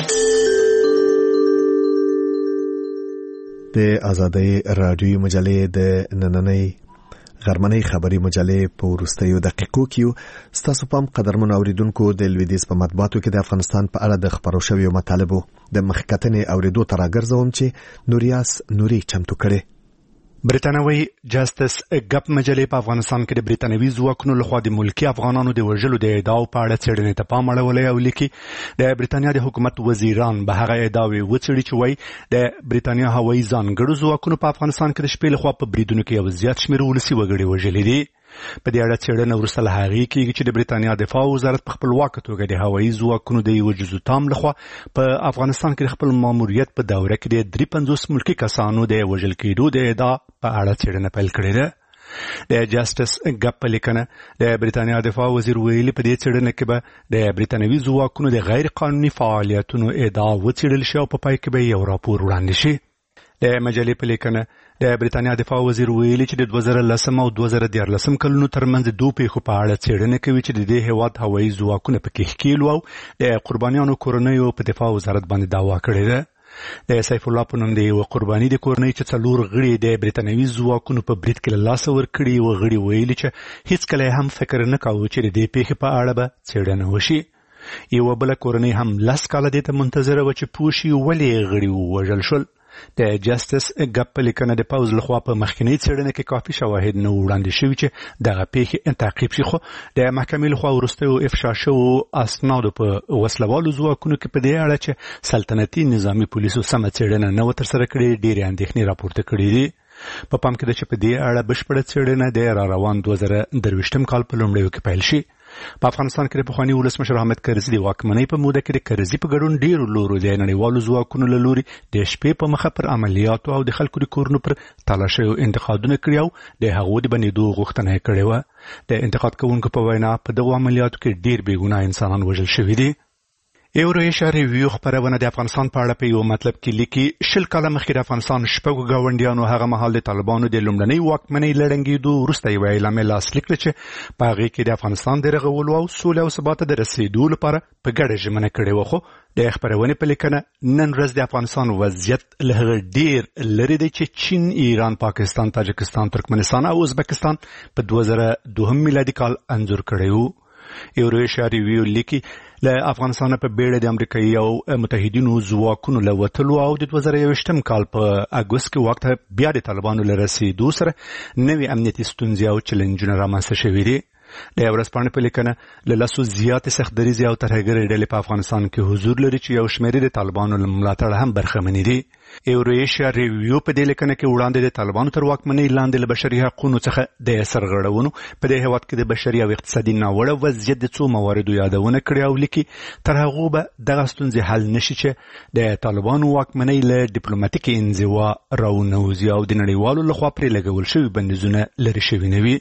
د ازادي رادیو مجلې د نننۍ غرمنۍ خبري مجلې په وروستیو دقیقو کې ستاسو پام قدرمن اوریدونکو د لویدیځ په مطبوعاتو کې د افغانستان په اړه د خبرو شویو مطالبو د مخکتنې اوریدو ته راګرځوم چې نوریاس نوري چمتو کړي. برتانوي جاستس ګپ مجلې په افغانستان کې د برتانوي ځواکونو لخوا د ملکی افغانانو د وژلو د ادعاو په اړه څېړنې ته پام اړولی او لیکي د برتانیا د حکومت وزیران به هغه ادعاوې وڅېړي چې وایي د برتانیا هوایي ځانګړو ځواکونو په افغانستان کې د شپې لخوا په بریدونو کې یو زیات شمېر ولسي وګړي وژلي دي. په دې اړه څېړنه وروسته له هغې کېږي چې د برتانیا دفاع وزارت په خپلواکه توګه د هوایي ځواکونو د یوه جزو تام لخوا په افغانستان کې د خپل ماموریت په دوره کې د درې پنځوس ملکي کسانو د وژل کېدو د ادعا په اړه څېړنه پیل کړې ده. د جاستس ګپ په لیکنه د برتانیا دفاع وزیر ویلي په دې څېړنه کې به د برتانوي ځواکونو د غیر قانوني فعالیتونو ادعا وڅېړل شي او په پای کې به یو راپور وړاندې شي. د مجلې په لیکنه د برتانیا دفاع وزیر ویلي چې د دوه زره لسم او دوه زره دیارلسم کلونو ترمنځ د دوه پیښو په اړه څېړنه کوي چې د دې هیواد هوایي ځواکونه پکې ښکېل او د قربانیانو کورنیو په دفاع وزارت باندې دعوا کړې ده. د سیف الله په نوم د یو قرباني د کورنۍ چې څلور غړي د برتانوي ځواکونو په برید کې له لاسه ورکړي و غړي ویلي چې هیڅ کله هم فکر نه کاوه چې د دې پیښې په اړه به څېړنه وشي. یو بل کورنۍ هم لس کاله دې ته منتظره و چې پوه شي ولې غړي ووژل شول. د جسټس ګپ په لیکنه د پوز لخوا په مخکنی څېړنه کې کافي شواهد نه وړاندې شوي چې دغه پیښې تعقیب شي، خو د محکمې لخوا وروستیو افشا شوو اسنادو په وسلوالو ځواکونو کې په دې اړه چې سلطنتي نظامي پولیسو سمه څېړنه نه و ترسره کړې ډېرې اندېښنې راپورته کړي دي. په پام کې ده چې په دې اړه بشپړه څېړنه د را روان دوه زره درویشتم کال په لومړیو کې پیل شي. په افغانستان کې د پخواني ولسمشر حامد کرزي د واکمنۍ په موده کې د کرزي په ګډون ډېرو لورو د نړیوالو ځواکونو له لوري د شپې په مخه پر عملیاتو او د خلکو د کورونو پر تالاشیو انتقادونه کړي او د هغو د بندېدو غوښتنه یې کړې وه. د انتقاد کوونکو په وینا په دغو عملیاتو کې ډېر بې ګناه انسانان وژل شوي دي. ایورویشیا ریویو خپرونه د افغانستان په اړه په یو مطلب کې لیکي شل کاله مخکې د افغانستان شپږو ګاونډیانو هغه مهال د طالبانو د لومړنۍ واکمنۍ له ړنګېدو وروسته یوه اعلامیه لاسلیک کړه چې په هغې کې د افغانستان د رغولو او سولې او ثبات د رسېدو لپاره په ګډه ژمنه کړې وه. خو د خپرونې په لیکنه نن ورځ د افغانستان وضعیت له هغه ډېر لرې دی چې چین، ایران، پاکستان، تاجکستان، ترکمنستان او ازبکستان په دوه زره دوهم میلادي کال انځور کړی و. ایورویشیا ریویو لیکي له افغانستان په بیړه د امریکایي او متحدینو ځواکونو له وتلو او د دوه زره یوویشتم کال په اګوست کې وخت بیا د طالبانو له رسېدو سره نوې امنیتي ستونزې او چلنجونه رامنځته شوي دي. د ورځپاڼې په لیکنه له لسو زیاتې سختدریځې او ترهګرې ډلې په افغانستان کې حضور لري چې یو شمېر د طالبانو له ملاتړه هم برخمنې دي. ایورویشیا ریویو په دې لیکنه کې وړاندې د طالبانو تر واکمنۍ لاندې له بشري حقونو څخه د سرغړونو په دې هېواد کې د بشري او اقتصادي ناوړه وضعیت د څو مواردو یادونه کړې او لیکي تر هغو به دغه ستونزې حل نشي چې د طالبانو واکمنۍ له ډیپلوماتیکې انزوا راونوځي او د نړیوالو لخوا پرې لګول شوي بندیزونه لرې شوي نه وي.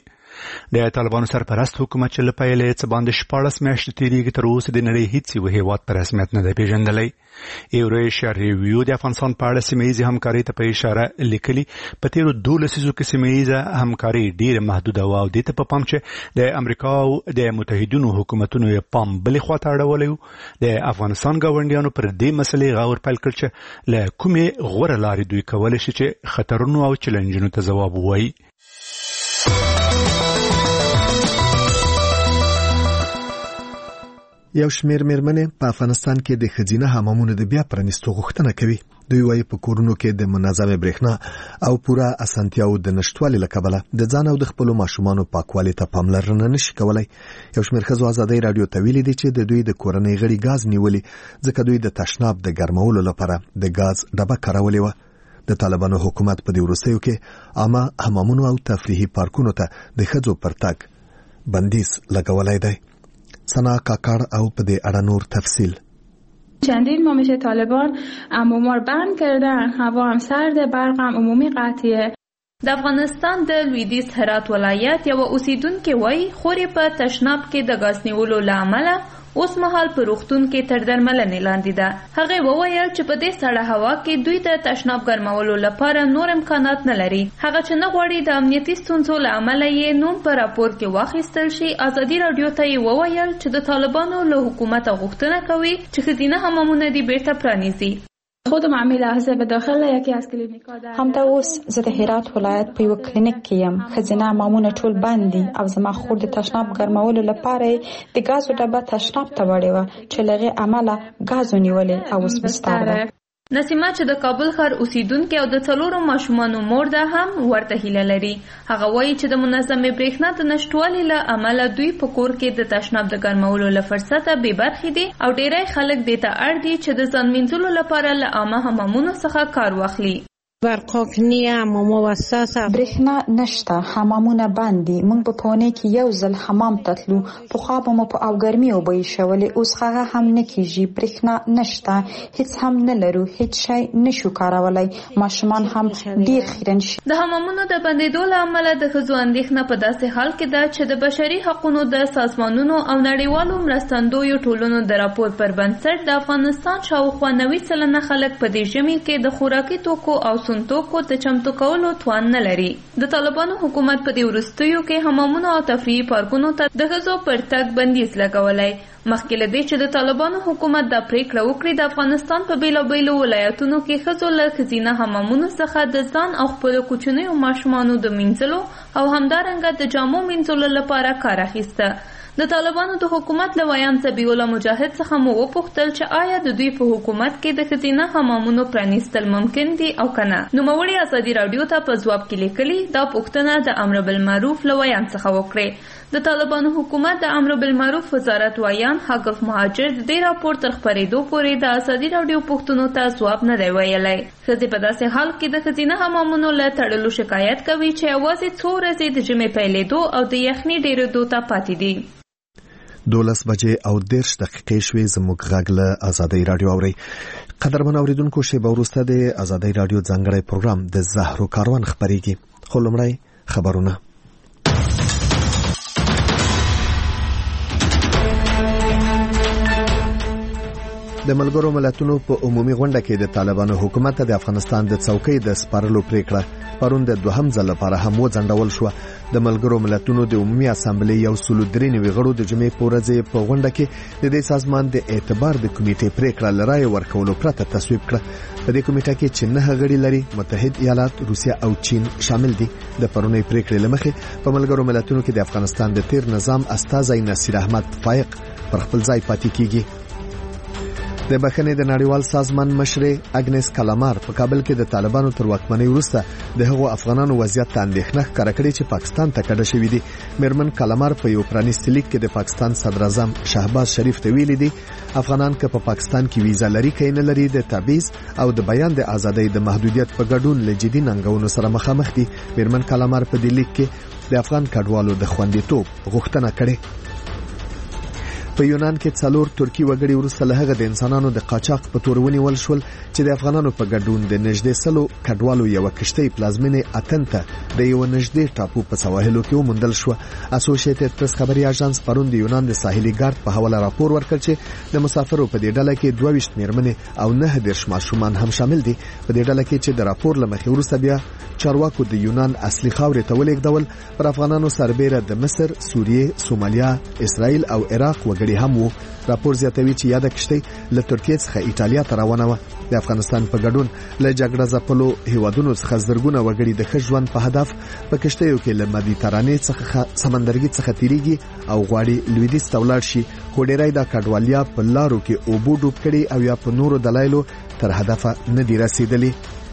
د طالبانو سرپرست حکومت چې له پیله یې څه باندې شپاړس میاشتې تېرېږي تر اوسه د نړۍ هېڅ یو هېواد په رسمیت نه دی پېژندلی. ایورویشیا ریویو د افغانستان په اړه سیمه ییزې همکارۍ ته په اشاره لیکلي په تېرو دوو لسیزو کې سیمه ییزه همکارۍ ډېره محدوده وه او دې ته په پام چې د امریکا او د متحدینو حکومتونو یې پام بلې خوا ته اړولی و. د افغانستان ګاونډیانو پر دې مسلې غور پیل کړ چې له کومې غوره لارې دوی کولی شي چې خطرونو او چلنجونو ته ځواب ووایي. یو شمېر مېرمنې په افغانستان کې د ښځینه حمامونو د بیا پرانیستو غوښتنه کوي. دوی وایي په کورونو کې د منظمې برېښنا او پوره اسانتیاو د نشتوالي له کبله د ځان او د خپلو ماشومانو پاکوالي ته پاملرنه نشي کولی. یو شمېر ښځو ازادۍ راډیو ته ویلي دي چې د دوی د کورنۍ غړي ګاز نیولي ځکه دوی د تشناب د ګرمولو لپاره د ګاز ډبه کارولې وه. د طالبانو حکومت په دې وروستیو کې عامه حمامونو او تفریحي پارکونو ته د ښځو پر تګ بندیز لګولی دی. سنا کاکار او په دې اړه نور تفصیل. چندین ماه میشه طالبان حموما رو بند کردن، هوا هم سرده، برق هم عمومی قطعیه. د افغانستان د لویدیځ هرات ولایت یو اوسیدونکو وایي خورې په تشناب کې د ګاز نیولو له امله اوس مهال په روغتون کې تر درملنې لاندې ده. هغه وویل چې په دې سړه هوا کې دوی د تشناب ګرمولو لپاره نور امکانات نه لري. هغه چې نه غواړي د امنیتي ستونزو له امله یې نوم په راپور کې واخیستل شي. ازادي راډیو ته یې وویل چې د طالبانو له حکومت غوښتنه کوي چې ښځینه حمامونه دې بیرته پرانیزي. خودم همین لحظه به داخل یکی از کلینیک‌ها در همدا اوس زه د هرات ولایت په یو کلینیک کې یم. ښځینه حمامونه ټول بند دي او زما خور د تشناب ګرمولو لپاره د ګازو ډبه تشناب ته وړې وه چې له هغې امله ګازو نیولې او اوس بستر ده. نسیمه چې د کابل ښار اوسیدونکې او د څلورو ماشومانو مور ده هم ورته هیله لري. هغه وایي چې د منظمې برېښنا د نشتوالي له امله دوی په کور کې د تشناب د ګرمولو له فرصته بې برخې دي او ډېری خلک دې ته اړ دي چې د ځان مینځلو لپاره له عامه حمامونو څخه کار واخلي. برقاک نیه حمام وساسه برېښنا نشته، حمامونه بند دي. موږ په پونې کې یو ځل حمام ته تلو، پخوا به مو په اوګرمي اوبه ایښولې، اوس هغه هم نه کېږي. برېښنا نشته، هیڅ هم نه لرو، هیڅ شی نشو کارولی. ماشومان هم ډېر خیرن شي. د حمامونو د بندېدو له امله د ښځو اندېښنه په داسې حال کې ده چې د بشري حقونو د سازمانونو او نړیوالو مرستندویو ټولنو د راپور پر بنسټ د افغانستان شاوخوا نوي سلنه خلک په دې ژمي کې د خوراکي توکو او پښتون توکو د چمتو کولو توان نه لري. د طالبانو حکومت په دې وروستیو کې حمامونو او تفریحي پارکونو ته د ښځو پر تګ بندیز لګولی. مخکې له دې چې د طالبانو حکومت دا پریکړه وکړي، د افغانستان په بیلابیلو ولایتونو کې ښځو له ښځینه حمامونو څخه د ځان او خپلو کوچنیو ماشومانو د مینځلو او همدارنګه د جامو مینځلو لپاره کار اخیسته. د طالبانو د حکومت له ویان ذبیح الله مجاهد څخه مو وپوښتل چې آیا د دوی په حکومت کې د ښځینه حمامونو پرانیستل ممکن دي او که نه. نوموړي ازادي راډیو ته په ځواب کې لیکلي دا پوښتنه د امر بالمعروف له ویان څخه وکړې. د طالبانو حکومت د امر بالمعروف وزارت ویان حقف مهاجر د دې راپور تر خپرېدو پورې د ازادي راډیو پوښتنو ته ځواب نه دی ویلی. ښځې په داسې حال کې د ښځینه حمامونو له تړلو شکایت کوي چې یوازې څو ورځې د ژمي پیلېدو او د یخنۍ ډېرېدو ته پاتې دي. دولس بجې او دېرش دقیقې شوې. زموږ غږ له ازادۍ راډیو اورئ. قدرمن اوریدونکو، شیبه وروسته د ازادۍ راډیو ځانګړی پروګرام د زهرو کاروان خپرېږي. خو لومړی خبرونه. د ملګرو ملتونو په عمومي غونډه کې د طالبانو حکومت ته د افغانستان د څوکۍ د سپارلو پریکړه پرون د دوهم ځل لپاره هم وځنډول شو. د ملګرو ملتونو د عمومي اسامبلې یو سل درې نوي غړو د جمعې په ورځ په غونډه کې د دې سازمان د اعتبار د کمیټې پریکړه لرای ورکولو پرته تصویب کړه. په دې کمیټه کې چې نه غړي لري متحد ایالات، روسیه او چین شامل دي. د پرونی پریکړې لمخې په ملګرو ملتونو کې د افغانستان د تیر نظام استازی نصیر احمد فائق پر خپل ځای پاتې کیږي. د بخښنې د نړیوال سازمان مشرې اګنس کلامار په کابل کې د طالبانو تر واکمنۍ وروسته د هغو افغانانو وضعیت ته اندېښنه ښکاره کړې چې پاکستان ته کډه شوي دي. میرمن کلامار په یو پرانیستي لیک کې د پاکستان صدر اعظم شهباز شریف ته ویلي دي افغانان که په پاکستان کې ویزا لري که نه لري د تبعیض او د بیان د ازادۍ د محدودیت په ګډون له جدي ننګونو سره مخامخ دي. میرمن کلامار په دې لیک کې د افغان کډوالو د خوندیتوب غوښتنه کړې. په یونان کې څلور ترکی وګړي وروسته له هغه د انسانانو د قاچاق په تور ونیول شول چې د افغانانو په ګډون د نږدې سلو کډوالو یو کشتۍ پلازمینې اتن ته د یو نږدې ټاپو په سواحلو کې وموندل شو. اسوسییټډ پریس خبري اژانس پرون د یونان د ساحلي ګارد په حواله راپور ورکړ چې د مسافرو په دې ډله کې دوه ویشت میرمنې او نه دېرش ماشومان هم شامل دي. په دې ډله کې چې د راپور له مخې وروسته بیا چارواکو د یونان اصلي خاورې ته ولېږدول پر افغانانو سربیره د مصر، سوریې، سومالیا، اسرائیل او عراق وګړي هم وو. راپور زیاتوي چې یاده کشتۍ له ترکیې څخه ایټالیا ته روانه وه. د افغانستان په ګډون له جګړه ځپلو هیوادونو څخه زرګونه وګړي د ښه ژوند په هدف په کشتیو کې له مدیترانې څخه سمندرګي څخه تیریږي او غواړي لویدیځ ته ولاړ شي، خو ډیری دا کډوالیا په لارو کې اوبو ډوب کړي او یا په نورو دلایلو تر هدفه نه دي رسیدلي.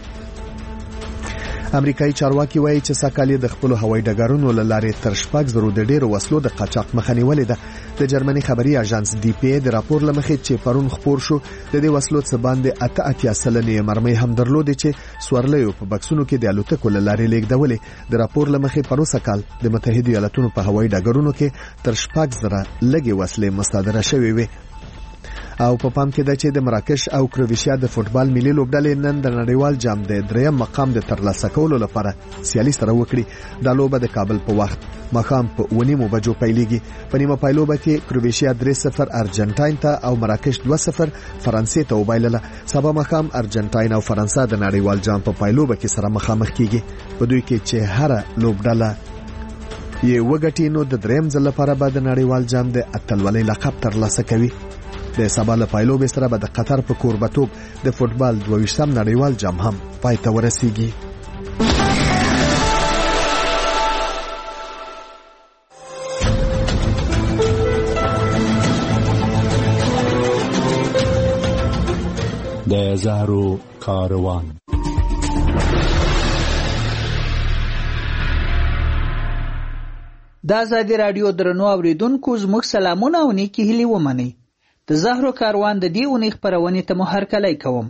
امریکایي چارواکي وایي چې ساکالي د خپل هوایي ډګرونو له لارې تر شپږ زره د ډیرو وسلو د قاچاق مخه نیولې ده. د جرمني خبري اژانس ډي پی ای د راپور لمخې چې پرون خپور شو د دې وسلو څخه باندې اته اتیا سلنې مرمۍ هم درلودې چې سورلیو په بکسونو کې د الوتکو له لارې لیږدولې. د راپور لمخې پروسه کال د متحده ایالاتونو په هوایي ډګرونو کې تر شپږ زره لږې وسلې مصادره شوې وي. او په پام کې ده چې د مراکش او کروشیا د فوټبال ملي لوبډلې نن د نړیوال جام د دریم مقام د ترلاسه کولو لپاره سیالي سره وکړي. دا لوبه د کابل په وخت مخام په ونیمو بجو پیلېږي. په نیمه پایلوبه کې کروشیا درې صفر ارجنټاین ته او مراکش دوه صفر فرانسې ته وبایلله. سبا مخام ارجنټاین او فرانسه د نړیوال جام په پایلوبه کې سره مخامخ کیږي. په دوی کې چې هر لوبډله یې وګټي نو د دریم ځل لپاره به د نړیوال جام د اتلولۍ لقب ترلاسه کوي. د سبا له پایلوبې سره به د قطر په کوربتوب د فوټبال دوه ویشتم نړیوال جام هم پای ته ورسیږي. د زهرو کاروان. د ازادي راډیو درنو اوریدونکو زموږ سلامونه او نیکی هیلې ومنئ. د زهرو کاروان د دې اونۍ خپرونې ته مو هرکلی کوم.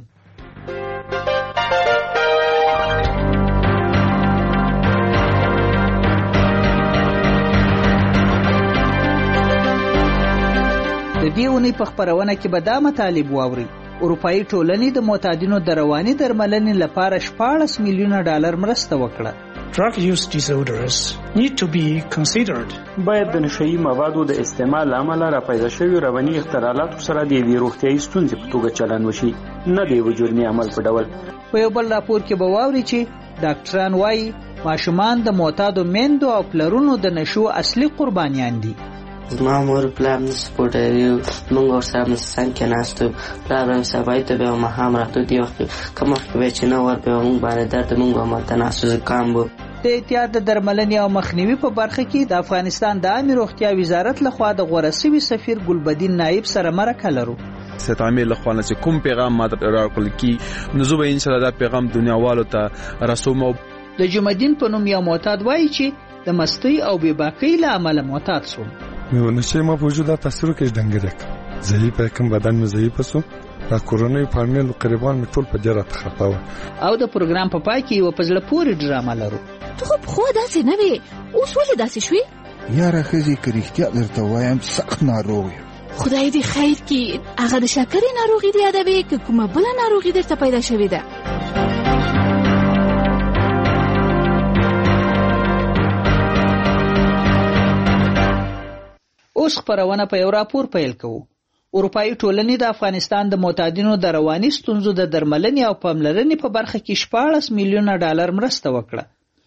د دې اونۍ په خپرونه کې به دا مطالب واورئ: اروپایي ټولنې د معتادینو د رواني درملنې لپاره شپاړس میلیونه ډالر مرسته وکړه. Drug use disorders need to be considered. باید د نشهیي موادو د استعمال له امله راپیدا شوي رواني اختلالاتو سره د یوې روغتیایي ستونزې په توګه چلند وشي، نه د یوه جرمي عمل په ډول. په یو بل راپور کې به واوري چې ډاکټران وایي ماشومان د معتادو میندو او پلرونو د نشو اصلي قربانیان دي. زما مور پلار نه سپورټري موږ ورسره مسسان کې ناستو پلار هم سبای ته به مهام راته دی وخت کوم وخت به چې نو ور په موږ باندې درته موږ ماته ناسو زکام وو. د احتیاط د درملنې او مخنیوي په برخه کې د افغانستان د عامه روغتیا وزارت لخوا د غوړه سوي سفیر ګلبدین نایب سره مرکه لرو. ستعمل لخوانه چې کوم پیغام ماته راکول کی نو زه به ان شاء الله دا پیغام دنیاوالو ته رسوم. د جمعدین په نوم یو معتاد وایي چې د مستی او بې باکۍ له امله معتاد شو. مې ونشي ما وجوده تاثیر کې ډنګرک ضعیف کم بدن مې ضعیف شو دا کورونی فامیل قریبان مې ټول په جرات خپاوه. او د پروګرام په پای کې یو پزله پوری ډرامه لرو. ته خو خو داسې نه وي اوس ولې داسې شوې؟ یاره ښځې که رښتیا درته وایم سخت ناروغ یم. خدای دې خیر کړي هغه د شکرې ناروغي دې یادوي که کومه بله ناروغي درته پیدا شوې ده؟ اوس خبرونه په یو راپور پیل کوو. اروپایي ټولنې د افغانستان د معتادینو د رواني ستونزو د درملنې او پاملرنې په برخه کې شپاړس میلیونه ډالر مرسته وکړه.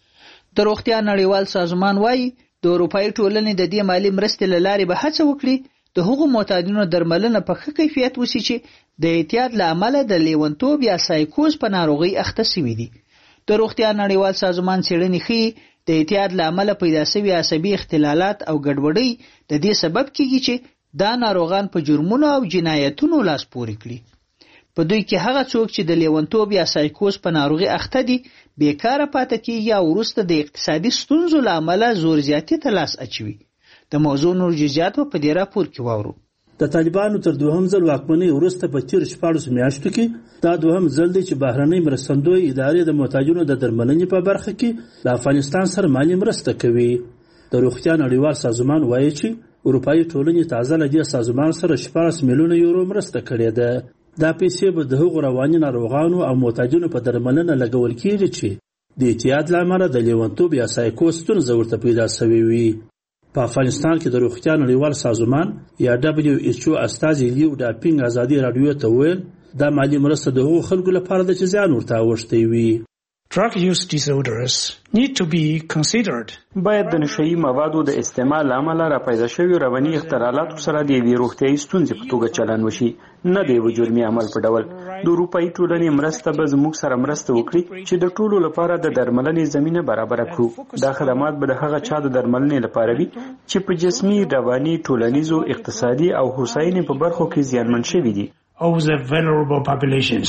د روغتیا نړیوال سازمان وایي د اروپایي ټولنې د دې مالی مرستې له لارې به هڅه وکړي د هغو معتادینو درملنه په ښه کیفیت وشي چې د اعتیاد له امله د لیونتوب یا سایکوز په ناروغۍ اخته شوي دي. د روغتیا نړیوال سازمان څېړنې ښیي د اعتیاد له امله پیدا شوي عصبي اختلالات او ګډوډۍ د دې سبب کیږي چې دا ناروغان په جرمونو او جنایتونو لاس پورې کړي. په دوی کې هغه څوک چې د لیونتوب یا سایکوز په ناروغي اخته دي بیکاره پاتې کیږي او وروسته د اقتصادي ستونزو له امله زور زیاتي ته لاس اچوي. د موضوع نور جزئیات په دې راپور کې واورو. د طالبانو تر دوهم ځل واکمنۍ وروسته په تیر شپاړسو میاشتو کې دا دوهم ځل دی چې بهرنۍ مرستندوی ادارې د محتاجونو د درملنې په برخه کې د افغانستان سره مالي مرسته کوي. د روغتیا نړیوال سازمان وایي چې اروپایي ټولنې تازه له دې سازمان سره شپاړس میلیونه یورو مرسته کړې ده. دا پیسې به د هغو رواني ناروغانو او محتاجونو په درملنه لګول کېږي چې د اعتیاد له امله د لیونتوب یا سایکوز ستونزه ورته پیدا شوې وي. په افغانستان کې د روغتیا نړیوال سازمان یا دبلیو ایچ او استازي لیو ډاپینګ ازادي رادیو ته ویل دا مالي مرسته د هغو خلکو لپاره د چې زیان ورته اوښتی وي. Drug use disorders need to be considered. باید د نشئی موادو د استعمال عمله را پیدا شوی رواني اختلالاتو سره د یوې روغتیایي ستونزې په توګه چلن وشي، نه د یو جرمي عمل په ډول. د اروپایي ټولنې مرسته به زموږ سره مرسته وکړي چې د ټولو لپاره د درملنې زمینه برابره کړو. دا خدمات به د هغه چا د درملنې لپاره وي چې په جسمي، رواني، ټولنیزو، اقتصادي او هوساینې په برخو کې زیانمن شوي دي. Of the vulnerable populations.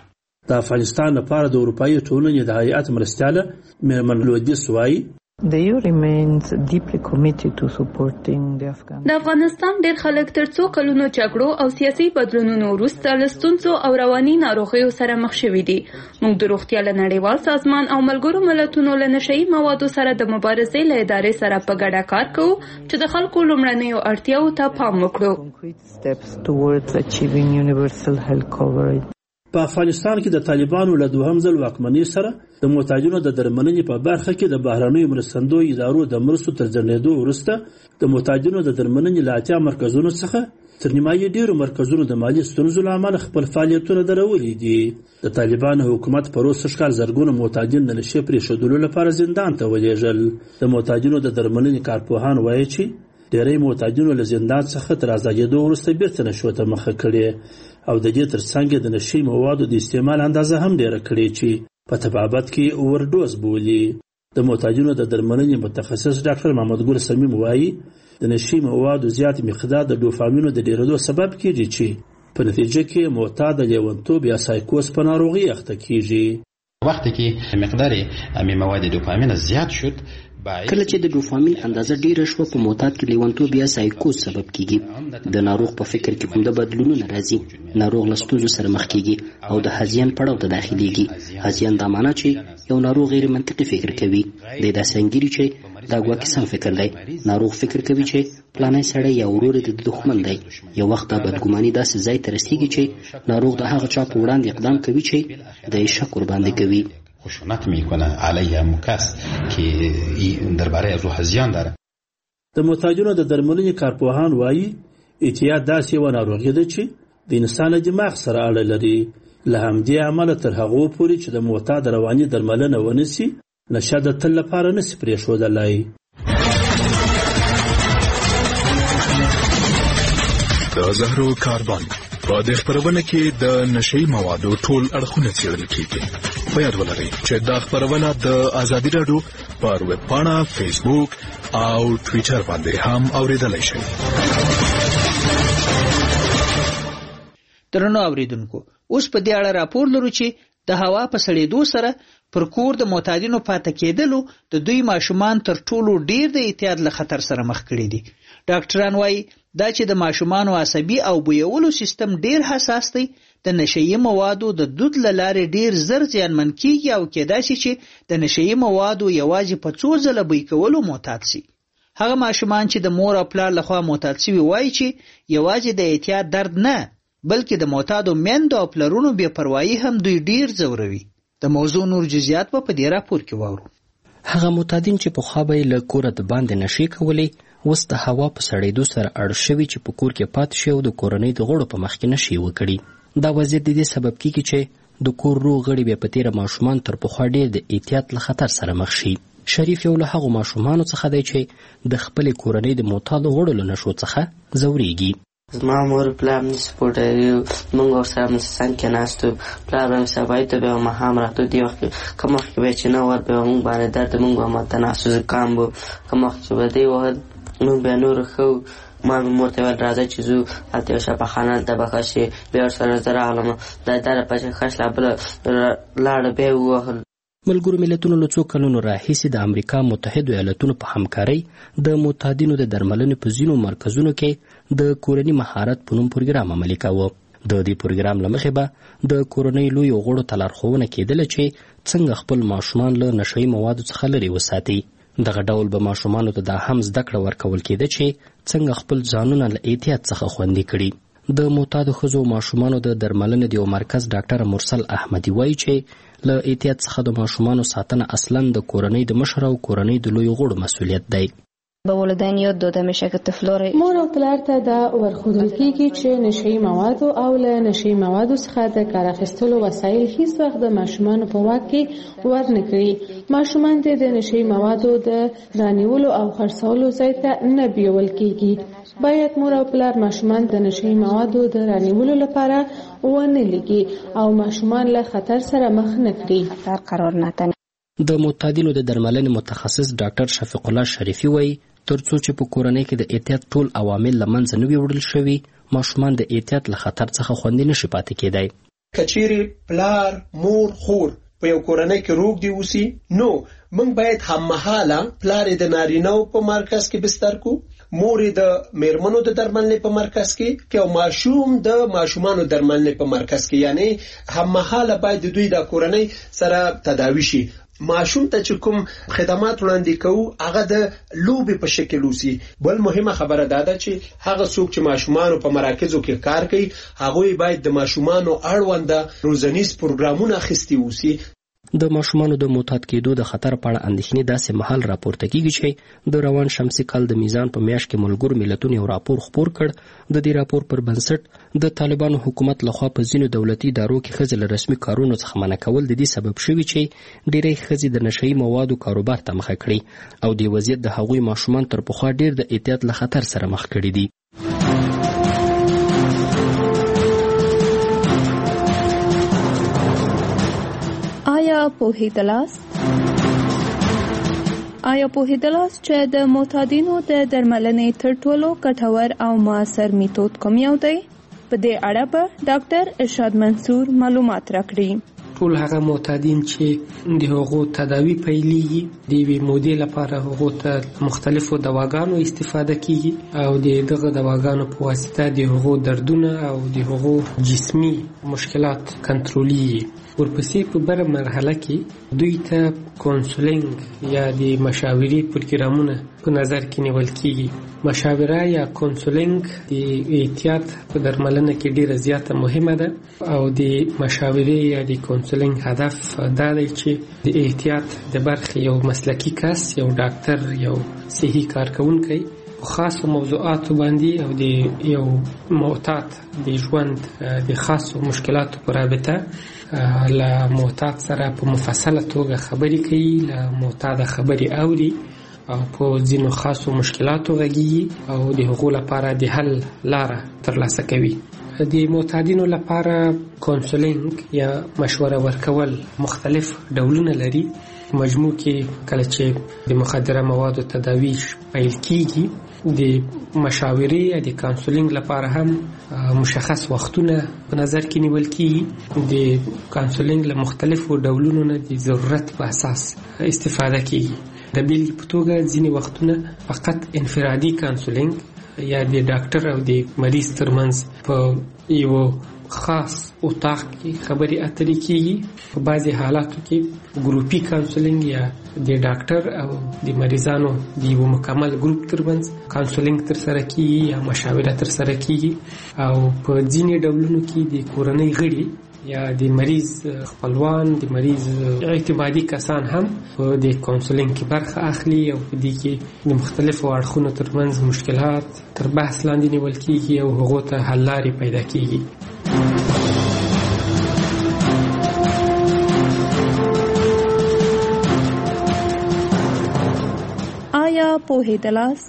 د افغانستان لپاره د اروپایي ټولنې د هیئت مرستیاله میرمن لودیس وایي The E U remains deeply committed to supporting the Afghan. د افغانستان ډېر خلک تر څو کلونو جګړو او سیاسي بدلونونو وروسته له ستونزو او رواني ناروغیو سره مخ شوي دي. موږ د روغتیا له نړیوال سازمان او ملګرو ملتونو له نشئی موادو سره د مبارزې له ادارې سره په ګډه کار کوو چې د خلکو لومړنیو اړتیاو ته پام وکړو. Steps towards achieving universal health coverage. په افغانستان کې د طالبانو له دوهم ځل واکمنۍ سره د محتاجونو د درملنې په برخه کې د بهرنیو مرستندوی ادارو د مرستو تر ځنډېدو وروسته د محتاجونو د درملنې له اتیا مرکزونو څخه تر نیمایي ډېرو مرکزونو د مالي ستونزو له امله خپل فعالیتونه درولي دي. د طالبانو حکومت په روسي ښکار زرګونه محتاجین د نشې پرېښودلو لپاره زندان ته ولېږل. د محتاجونو د درملنې کارپوهان وایي چې ډېری محتاجینو له زندان څخه تر ازادېدو وروسته بیرته نشو ته مخه کړې او د دې ترڅنګ د نشي موادو د استعمال اندازه هم ډېره کړې چې په طبابت کې اوورډوز بولي. د محتاجینو د درملنې متخصص ډاکټر محمد ګل سمیم وایي د نشي موادو زیات مقدار د ډوپامینو د ډېرېدو سبب کېږي چې په نتیجه کې معتاد د لیونتوب یا سایکوز په ناروغي اخته کېږي. وقتی که مقدار امی مواد دوپامین زیاد شد کله چې د ډوپامین اندازه ډیره شوه په معتاد کې لیونتوب یا سایکوز سبب کیږي. د ناروغ په فکر کې کوم د بدلونونه راځي، ناروغ له ستونزو سره مخ کیږي او د هذیان پړاو ته داخليږي. هذیان دا معنی چې یو ناروغ غیر منطقي فکر کوي، د داسې انګیري چې دا ګواکې سم فکر دی. ناروغ فکر کوي چې پلانای سړی یا ورور د دښمن دی. یو وخت دا بدګماني داسې ځای ته رسیږي چې ناروغ د هغه چا په وړاندې اقدام کوي چې د شک ور باندې کوي. خشونت میکنه علیه مکس که درباره از او هزیان داره. د محتاجونو د درملنې کارپوهان وایي اعتیاد داسې یوه ناروغي ده چې د انسان دماغ سره اړه لري. له همدې عمله تر هغو پورې چې د معتاد رواني درملنه ونسي نشه د تل لپاره نسي پرېښودلی. د زهرو کاربن په دې خپرونه کې د نشئی موادو ټول اړخونه څېړل کیږي. په یاد ولرئ چې دا خپرونه د ازادي راډیو پر ویب پاڼه، فیسبوک او ټویټر باندې هم اوریدلای شئ. درنو اوریدونکو، اوس په دې اړه راپور لرو چې د هوا په سړېدو سره پر کور د معتادینو پاتې کېدلو د دوی ماشومان تر ټولو ډیر د اعتیاد له خطر سره مخ کړي دي. ډاکټران وایي دا چې د ماشومانو عصبي او بویولو سیستم ډیر حساس دی، د نشئی موادو د دود له لارې ډیر زر زیانمن کیږي او کېدای شي چې د نشئی موادو یوازې په څو ځله بوی کولو معتاد شي. هغه ماشومان چې د مور او پلار لخوا معتاد شوي وایي چې یوازې د اعتیاد درد نه، بلکې د معتادو میندو او پلرونو بې پروایي هم دوی ډیر ځوروي. د موضوع نور جزئیات په دې راپور کې واورو. هغه معتادین چې پخوا به یې له کوره د باندې نشې کولې، اوس د هوا په سړېدو سره اړ شوي چې په کور کې پاتې شي او د کورنۍ د غړو په مخ کې نشې وکړي. دا وضعیت د دې سبب کیږي چې د کور روغ غړي بیا په تېره ماشومان تر پخوا ډېر د احتیاط له خطر سره مخ شي. شریف یو له هغو ماشومانو څخه دی چې د خپلې کورنۍ د معتادو غړو له نشو څخه ځورېږي. زما مور پلار مې سپورټري، موږ ورسره مې څنګ کېناستو، پلار به مې سبایي ته به یې ماښام راتلو. دې وخت کې کوم وخت کې به یې چې نه ور به یې موږ باندې درد، موږ به متناسو زکام به کوم وخت چې به دی وهل، موږ بیا نور ښه ما مې مور ته ویل راځه چې ځو هلته یو شفاخانه دلته به ښه شي. بیا ورسره زه راغلم، دا دره پسې ښه شله، بله لاړه بیا یې ووهل. ملګرو ملتونو له څو کلونو راهیسې د امریکا متحدو ایالتونو په همکارۍ د معتادینو د درملنې په ځینو مرکزونو کې د کورني مهارت په نوم پروګرام عملي کاوه. د دې پروګرام له مخې به د کورنۍ لویو غړو ته لارښوونه کېدله چې څنګه خپل ماشومان له نشهیي موادو څخه لرې وساتي. دغه ډول به ماشومانو ته دا هم زده کړه ورکول کېده چې څنګه خپل ځانونه له احتیاط څخه خوندي کړي. د معتادو ښځو او ماشومانو د درملنې د یو مرکز ډاکټر مرسل احمدي وایي چې له احتیاط څخه د ماشومانو ساتنه اصلا د کورنۍ د مشر او کورنۍ د لویو غړو مسئولیت دی. به والدین یاد داده میشه که طفلار مور او پلار ته دا ورښودل کیږي چې نشهیي موادو او له نشهیي موادو څخه د کار اخیستلو وسایل هیڅ وخت د ماشومانو په واک کې ورنه کړي. ماشومان ته د نشهیي موادو د رانیولو او خرڅولو ځای ته نه بیول کیږي. باید مور او پلار ماشومان د نشهیي موادو د رانیولو لپاره ونه لګي او ماشومان له خطر سره مخ نه کړي. خطر قرار نه تنه. د معتادینو د درملنې متخصص ډاکټر شفیق الله شریفي وایي ترڅو چې په کورنۍ کې د احتیاط ټول عوامل له منځه نه وي وړل شوي، ماشومان د احتیاط له خطر څخه خوندي نشي پاتې کېدی. که چیرې پلار، مور، خور په یو کورنۍ کې روغ دي اوسي، نو موږ باید هممهاله پلار د نارینه‌و په مرکز کې بستر کو، مور د میرمنو د درملنې په مرکز کې کې او ماشوم د ماشومانو درملنې په مرکز کې، یعنی هممهاله باید د دوی د کورنۍ سره تداوي شي. ماشوم ته چې کوم خدمات وړاندې کوو هغه د لوبې په شکل وسی. بل مهمه خبره دا ده چې هغه څوک چې ماشومانو په مراکزو کې کار کوي هغوی باید د ماشومانو اړوند روزنیز پروګرامونه اخیستي وسی. د ماشومانو د معتاد کېدو د خطر په اړه اندېښنې داسې مهال راپورته کیږي چې د روان شمسي کال د میزان په میاشت کې ملګرو ملتونو یو راپور خپور کړ. د دې راپور پر بنسټ د طالبانو حکومت لخوا په ځینو دولتي ادارو کې ښځې له رسمي کارونو څخه منع کول د دې سبب شوي چې ډېری ښځې د نشهیي موادو کاروبار ته مخه کړي او دې وضعیت د هغوی ماشومان تر پخوا ډېر د احتیاط له خطر سره مخ کړي دي. آیا پوهیدلاست؟ آیا پوهیدلاست چې د معتادینو د درملنې تر ټولو ګټور او مؤثر میتود کوم یو دی؟ په دې اړه به ډاکټر ارشاد منصور معلومات راکړي. ټول هغه معتادین چې د هغو تداوی پیلېږي د یوې مودې لپاره هغو ته مختلفو دواګانو استفاده کیږي او د دغه دواګانو په واسطه د هغو دردونه او د هغو جسمي مشکلات کنټرولېږي. ورپسې په بره مرحله کې دوی ته کونسلینګ یا د مشاورې پروګرامونه په نظر کې نیول کیږي. مشاوره یا کونسلینګ د احتیاط په درملنه کې ډیره زیاته مهمه ده او د مشاورې یا د کونسلینګ هدف دا دی چې د احتیاط د برخې یو مسلکی کس، یو ډاکټر، یو صحي کارکونکی خاصو موضوعاتو باندې او د یو معتاد د ژوند د خاصو مشکلاتو په رابطه له معتاد سره په مفصله توګه خبرې کوي، له معتاد خبرې اوري او په ځینو خاصو مشکلاتو غږیږي او د هغو لپاره د حل لاره ترلاسه کوي. د معتادینو لپاره کونسلینګ یا مشوره ورکول مختلف ډولونه لري. مجموع کې کله چې د مخدره موادو تداوی پیل کیږي د مشاورې یا د کونسلینګ لپاره هم مشخص وختونه په نظر کې نیول کیږي. د کونسلینګ له مختلفو ډولونو نه د ضرورت په اساس استفاده کیږي. د بیلګې په توګه ځینې وختونه فقط انفرادي کونسلینګ یا د ډاکټر او د مریض ترمنځ په یو خاص اتاق کې خبرې اترې کیږي. په بعضې حالاتو کې ګروپي کونسلینګ یا د ډاکټر او د مریضانو د یو مکمل ګروپ ترمنځ کونسلینګ ترسره کیږي یا مشاوره ترسره کیږي. او په ځینې ډولونو کې د کورنۍ غړي یا د مریض خپلوان، د مریض اعتمادي کسان هم په د کونسلینګ کې برخه اخلي او په دې کې د مختلفو اړخونو ترمنځ مشکلات تر بحث لاندې نیول کیږي او هغو ته حل لارې پیدا کیږي. آیا پوهېدلاست؟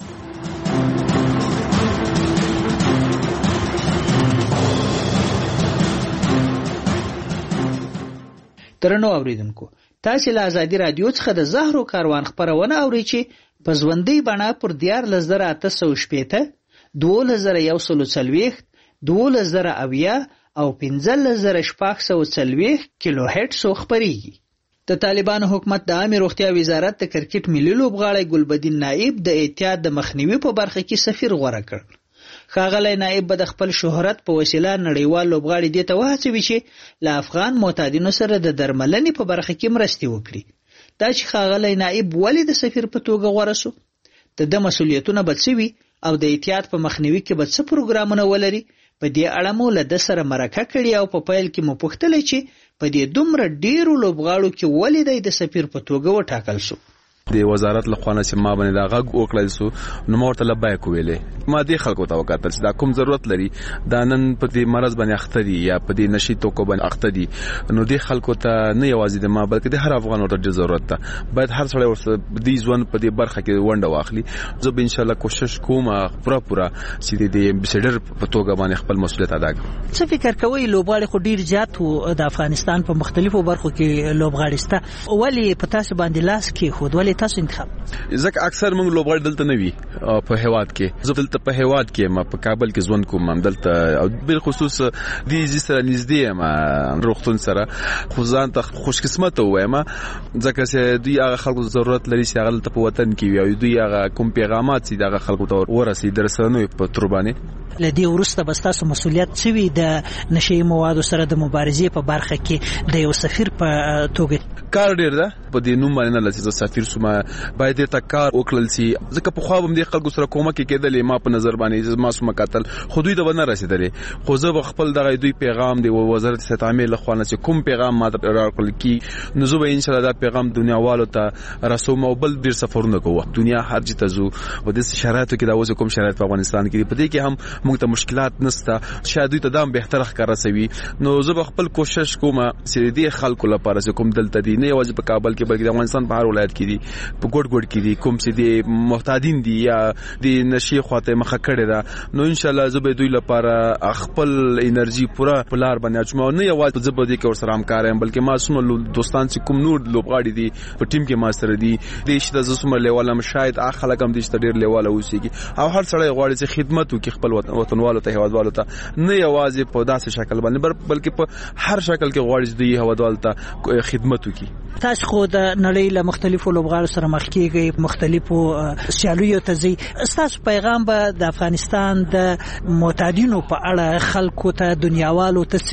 درنو اوریدونکو، تاسو له ازادي رادیو څخه د زهرو کاروان خبرونه اورئ چې په ژوندۍ بڼه پر دیارلس زره اته سوه شپېته، دولس زره یو سل څلوېښت، دولس زره اویا او پنځلس زره شپږ سوه څلوېښت کیلو هرټز خپریږي. د طالبانو حکومت د عامه روغتیا وزارت د کرکټ ملي لوبغاړی ګلبدین نائب د احتیاط د مخنیوي په برخه کې سفیر غوره کړ. ښاغلی نائب به د خپل شهرت په وسیله نړیوال لوبغاړي دې ته وهڅوي چې له افغان معتادینو سره د درملنې په برخه کې مرستې وکړي. دا چې ښاغلی نائب ولې د سفیر په توګه غوره سو، د ده مسؤلیتونه به څه وي او د احتیاط په مخنیوي کې به څه پروګرامونه ولري، په دې اړه مو له ده سره مرکه کړې او په پیل کې مو پوښتلی چې په دې دومره ډیرو لوبغاړو کې ولې دی د سفیر په توګه وټاکل سو. د وزارت له خوا نه چې ما باندې دا غږ وکړل سو نو ما ورته لبیک ویلې. ما دې خلکو ته وکتل چې دا کوم ضرورت لري، دا نن په دې مرض باندې اخته دي یا په دې نشي توکو باندې اخته دي، نو دې خلکو ته نه یوازې د ما بلکې د هر افغان ورته ډېر ضرورت ده. باید هر سړی ورسره دې ژوند په دې برخه کې ونډه واخلي. زه به انشاءالله کوشش کوم پوره پوره چې د امبیسډر په توګه باندې خپل مسؤلیت ادا کړم. څه فکر کوئ لوبغاړي خو ډېر زیات وو د افغانستان په مختلفو برخو کې لوبغاړي شته، ولې په تاسو باندې لاس کېښود، ولې تاسو انتخاب؟ ځکه اکثر موږ لوبغاړي دلته نه وي په هیواد کې. زه دلته په هیواد کې ما په کابل کې ژوند کوم، دلته او بل خصوص دې ځای سره نږدې یم روغتون سره، خو ځان ته خوش قسمت وایم ځکه چې دوی هغه خلکو ضرورت لري چې هغه دلته په وطن کې وي او دوی هغه کوم پیغامات چې دغه خلکو ته ورسي د رسنیو په تور باندې. له دې وروسته به ستاسو مسؤلیت څه وي د نشي موادو سره د مبارزې په برخه کې د یو سفیر په توګه؟ کار ډېر ده په دې نوم باندې نه لسی سفیر سوم باید ته کار وکړل سي، ځکه په خو هم دې خلکو سره کومک کېدلې ما په نظر باندې ما سوم قتل خو دوی ته ونه رسیدلې. خو زه خپل دغه دوی پیغام دی وزارت صحت عامه له خوا نه کوم پیغام ما ته راکړل کی نو زه به ان شاء الله دا پیغام دنیا والو ته رسوم او بل ډیر سفرونه کوو دنیا هر ځای ته زو په دې شرایطو کې دا اوس کوم شرایط په افغانستان کې په دې کې هم موږ ته مشکلات نشته، شاید دوی ته دا بهتر ښکارا سوي. نو زه خپل کوشش کوم چې دې خلکو لپاره کوم دلته دي نه یوازې په کابل کې بلکې د افغانستان په هر ولایت کې دي، په ګډ ګډ کې دي کوم چې دي محتاجین دي یا د نشي خواته مخه کړي دا، نو ان شاء الله زه به دوی لپاره خپل انرژي پورا پلار باندې اچوم. نه یوازې زه به دې کې ورسره همکار یم بلکې ما سمو دوستان چې کوم نور لوبغاړي دي په ټیم کې ما سره دي د شته ز سمو لیواله شاید اخر کم دي چې ډیر لیواله اوسېږي او هر سړی غواړي چې خدمت وکړي خپل وطنوالو ته هیوادوالو ته، نه یوازې په داسې شکل باندې بلکې په هر شکل کې غواړي چې د هیوادوالو ته خدمت وکړي. تاسو خو د نړۍ له مختلفو لوبغاړو سره مخ کېږئ، مختلفو سیالیو ته ځئ، ستاسو پیغام به د افغانستان د معتادینو په اړه خلکو ته دنیاوالو ته څه وي؟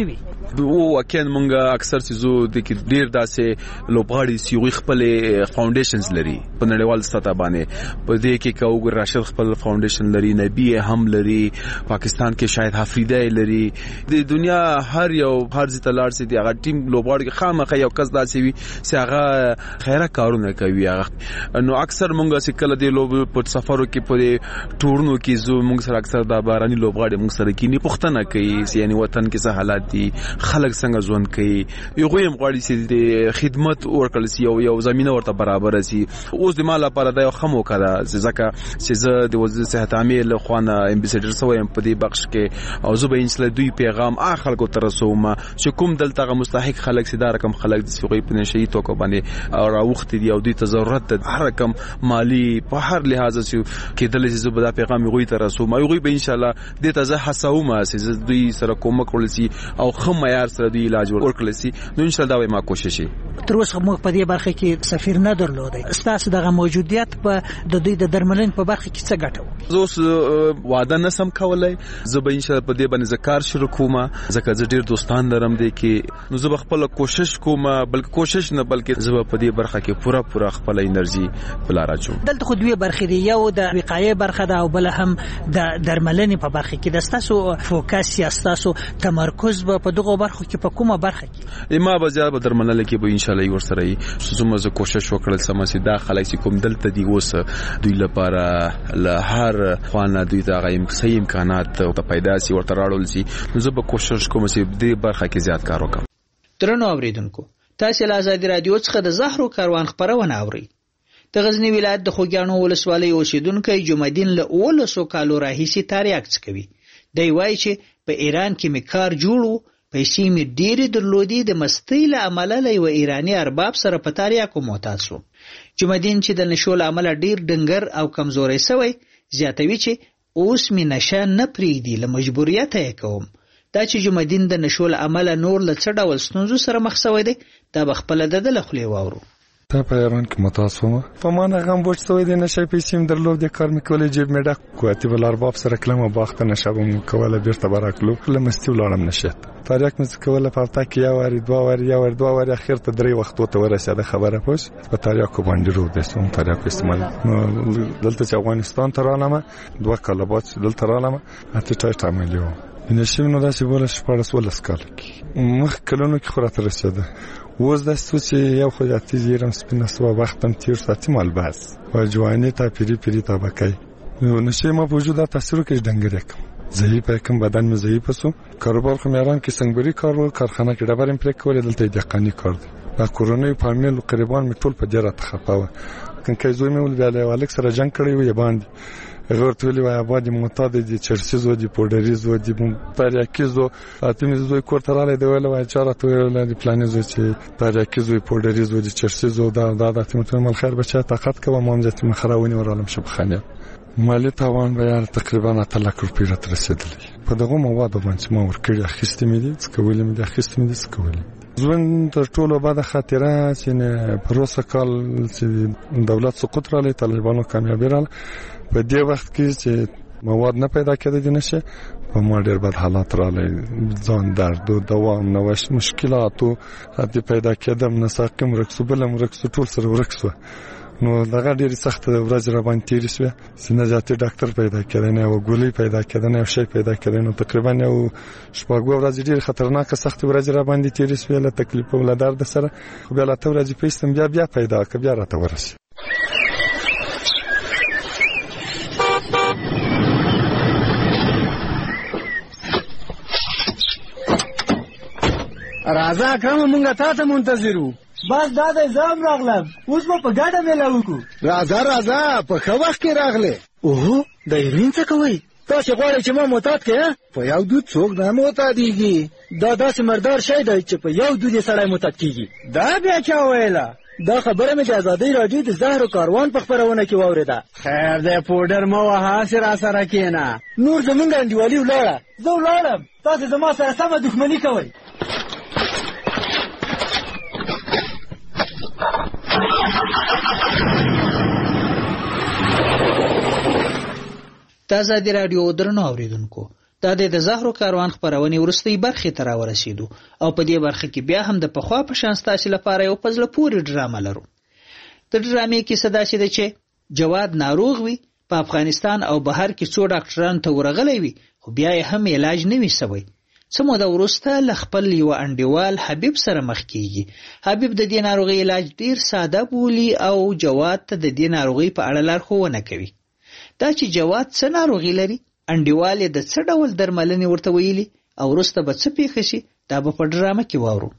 او اکین مونږه اکثر سيزو د کې ډیر داسې لوبغاړي سیوي خپل فاونډیشنز لري په نړیوال سطح باندې په دې کې کوګ راشد خپل فاونډیشن لري نبی هم لري پاکستان کې شاید حفریده لري د دنیا هر یو هر ځای تلار سي دی هغه ټیم لوبغاړي خامخا یو کس داسې وي چې هغه خیره کارونه کوي هغه نو اکثر مونږه سکل دی لوب په سفرو کې په ټورونو کې زو مونږ سره اکثر د باراني لوبغاړي مونږ سره کې نه پښتنه کوي یعنی وطن کې څه حالات دي خلک څنګه ژوند کوي یو غویم غواړي چې د خدمت ورکړل سي او یو زمينه ورته برابر سي اوس د مال لپاره د خمو کړه ځکه چې زه د وزیر صحت عامل خوانه امبیسډر سویم په دې بخش کې او زه به انشاء دوی پیغام اخر کو ترسوم چې کوم دلته مستحق خلک سي دا رقم خلک د سوقي په نشي توکو باندې او راوخت دي او دوی ته ضرورت ده هر رقم مالی په هر لحاظ چې کېدل چې زه به دا پیغام غوي ترسوم او غوي به ان شاء الله د ته زه حسوم چې دوی سره کوم کول سي او خم معیار سره دوی علاج ورکړل سي نو ان شاء الله دا ما کوشش شي تر اوسه موږ په دې برخه کې سفیر نه درلودای ستاسو دغه موجودیت په د دوی د درملنې په برخه کې څه ګټه زه اوس وعده نسم کولای زه به ان شاء الله په دې باندې ذکر شروع کوم ځکه زه ډیر دوستان لرم دي کې نو زه خپل کوشش کوم بلکې کوشش نه بلکې زه په دې برخه کې پورا پورا خپل انرژي بلاره چوم دلته خو دوی برخه دی یو د وقایې برخه ده او بل هم د درملنې په برخه کې د ستاسو فوکس یا ستاسو تمرکز په دغه برخه کې په کومه برخه کې ما به زیات درملنه کې به ان شاء الله ور سره ای زما زه کوشش وکړل سم چې دا خلک کوم دلته دی اوس دوی لپاره له هر خوانه دوی ته غیم صحیح امکانات او پیدا سي ورته راړول سي نو زه به کوشش کوم چې دې برخه کې زیات کار وکړم درنو اوریدونکو تاسو له آزادي رادیو څخه د زهرو کاروان خبرونه اورئ د غزنی ولایت د خوګیانو ولسوالۍ اوسیدونکو جمعدین له اولسو کالو راهیسي تاریاکس کوي دی وایي چې په ایران کې میکار جوړو پیسې می ډېرې درلودي د مستی له عمله له یو ایرانی ارباب سره په تاریاکو معتاد شو جمعدین چې د نشو له عمله ډېر ډنګر او کمزوري شوی زیاتوي چې اوس می نشه نه پریدي له مجبوریت یې کوم دا چې جمعدین د نشو له عمله نور له څه ډول ستونزو سره مخ شوی دی دا بخپل د لخلې واورو تا په ایران کې متاسفه په ما نه غم بوج سوی دی نشه پیسې درلود د کار میکولې جیب مې ډک کواتي بل ارباب سره کلمه باخته نشه بم کوله بیرته براکلو کله مستی ولاړم نشه تاریخ مې کوله په تا کې یا وری دوا وری یا وری دوا وری اخر ته درې وختو ته ورسېده خبره پوس په تاریخ کو باندې رو د سوم تاریخ استعمال دلته چې افغانستان ته رالم دوه کاله بعد دلته رالم اته ټایټ عملیو نشم نو داسې بوله شپارس ولس کال مخ کلونو کې خورته رسېده وز د سوچ یو خو ذاتي زیرم سپینه سو وختم تیر ساتي مال باز و جوانی تا پیری پیری طبقه نشه ما وجود تاثیر کې ډنګره ضعیف کم بدن مې ضعیف سو کاروبار خو میران کې څنګه کار ور کارخانه کې ډبر امپریک کول دلته دقانی کار دا کورونی فامیل قریبان می ټول په جره تخپاوه کنه زوی مې ول بیا الک سره جنگ کړی وي باندې غیر ټولي وای آباد معتاد دي چرسیزو دي پودریزو دي تاریکیزو اتمی زوی کورتراله دی ویل وای چاره تو ویل دي پلانیزو چې تاریکیزو پودریزو دي چرسیزو دا د اتمی مل خیر بچا طاقت کوم مامجت مخراونی ورالم شبخانه مالی تاوان به تقریبا اته لک روپۍ را رسیدلی په دغه موادو باندې ما ورکړی اخیستې مې دي څه کولې مې دي اخیستې مې دي څه کولې ځوان تر ټولو بعد خاطره چې پروسه کال چې دولت سقوط را لې طالبانو کامیابی را په دې وخت کې چې مواد نه پیدا کېدې دي نشه په ما ډېر بد حالات را لې ځان درد او دوام نوښت مشکلات او حتی پیدا کېدم نه ساقم رکسو بلم رکسو ټول سره ورکسو نو دغه ډېر سخت ورځ را باندې تیر شو سینه ذاتي ډاکټر پیدا کړی نه او ګولۍ پیدا کړی نه شي پیدا کړی نو تقریبا یو شپږ ورځې ډېر خطرناک سخت ورځ را باندې تیر شو له تکلیف او له درد سره خو بیا له ته ورځې پیستم بیا بیا پیدا ک بیا راته ورسې راځه کوم مونږه تاسو منتظرو بس دا د زام راغلم اوس په ګاډه مې لاوکو راځه راځه په خو وخت کې راغله اوه د ایرین څه کوي تاسو غواړئ چې ما معتاد کړئ په یو دود څوک نه معتادیږي دا داسې مردار شی دی چې په یو دود سړی معتاد کیږي دا بیا چا ویله دا خبره مې د آزادۍ راډیو د زهرو کاروان په خبرونه کې واورېده خیر دی پوډر مه وهه چې را سره کېنه نور زمونږ انډیوالي ولاړه زه ولاړم تاسو زما سره سمه دښمني کوئ د آزادي راډیو درنو اوریدونکو دا د زهرو کاروان خپرونې وروستۍ برخې ته راورسېدو او په دې برخه کې بیا هم د پخوا په شان ستاسې لپاره یو په زړه پورې ډرامه لرو. د ډرامې کیسه داسې ده چې جواد ناروغ وي، په افغانستان او بهر کې څو ډاکټرانو ته ورغلی وي، خو بیا یې هم علاج نه وي سوی. څه موده وروسته له خپل یوه انډیوال حبیب سره مخ کیږي. حبیب د دې ناروغۍ علاج ډیر ساده بولي او جواد ته د دې ناروغۍ په اړه لارښوونه کوي. دا چې جواد څه ناروغي لري، انډیوال یې د څه ډول درملنې ورته ویلي او وروسته به څه پیښه شي، دا به په ډرامه کې واورو.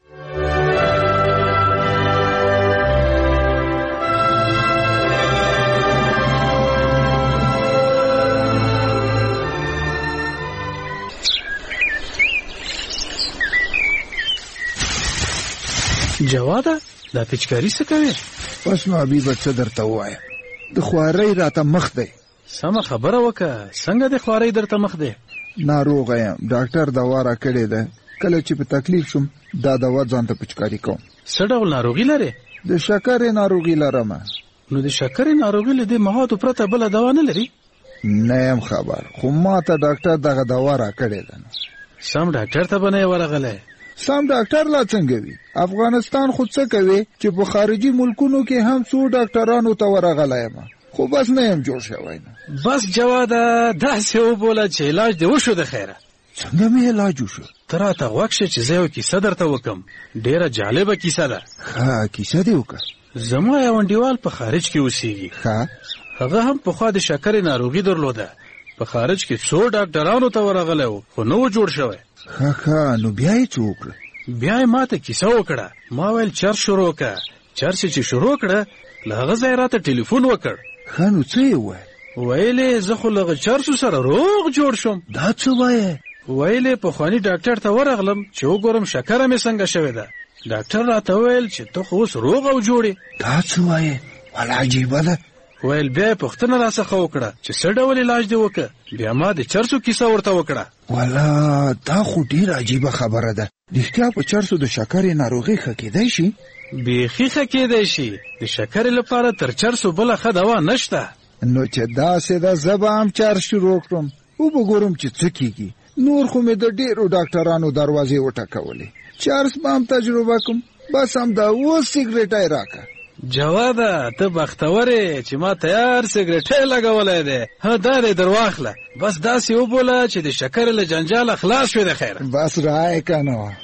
جواده دا پچکاری څه کوي؟ بس نو حبیبه څه درته ووایم، د خوارۍ راته مخ دی. سمه خبره وکړه، څنګه د خوارۍ درته مخ دی؟ ناروغه یم، ډاکټر دوا راکړې ده، کله چې په تکلیف شم دا دوا ځان ته پچکاري کوم. څه ډول ناروغي لرې؟ د شکرې ناروغي لرم. نو د شکرې ناروغي له دې موادو پرته بله دوا نه لري؟ نه یم خبر، خو ما ته ډاکټر دغه دوا راکړې ده. سم ډاکټر ته به نه یې ورغلی؟ سم ډاکټر لا څنګه وي؟ افغانستان خو څه کوي چې په خارجي ملکونو کې هم څو ډاکټرانو ته ورغلی یم، خو بس نه یم جوړ شوی. بس جواده داسې وبوله چې علاج دې وشو. د خیره څنګه مې علاج وشو؟ ته راته غوږ شه چې زه یو کیسه درته وکم، ډېره جالبه کیسه ده. ښه کیسه دې وکړه. زما یو انډیوال په خارج کې اوسېږي. ښه هغه هم پخوا د شکرې ناروغي درلوده، په خارج کې څو ډاکټرانو ته ورغلی و خو نه و جوړ شوی. ښه ښه نو بیا یې څه وکړه؟ بیا یې ما ته کیسه وکړه. ما ویل چرس شروع کړه. چرس چې شروع کړه له هغه ځای راته ټلیفون وکړ. ښه نو څه یې وویل؟ ویلې زه خو له چرسو سره روغ جوړ شوم. دا څه وایې؟ ویلې پخواني ډاکټر ته ورغلم چې وګورم شکره مې څنګه شوې ده. ډاکټر راته ویل چې ته خو اوس روغ او جوړې. دا څه وایې؟ والا عجیبه ده. ویل بیا یې پوښتنه راڅخه وکړه چې څه ډول علاج دې وکړه. بیا ما د چرسو کیسه ورته وکړه. والا دا خو ډېره عجیبه خبره ده. رښتیا په چرسو د شکرې ناروغي ښه کېدی شي؟ بیخي ښه کېدی شي. د شکرې لپاره تر چرسو بله ښه دوا نشته. نو چې داسې ده زه به هم چرس شروع کړم، وبګورم چې څه کېږي. نور خو مې د ډېرو ډاکټرانو دروازې وټکولې، چرس به هم تجربه کوم. بس هم دا اوس سګرېټی راکړه. جواده ته بختور یې چې ما تیار سګرېټی لګولی دی. ها دا دی در واخله. بس داسې وبوله چې د شکرې له جنجاله خلاص شوې د خیره. بس رایې که نه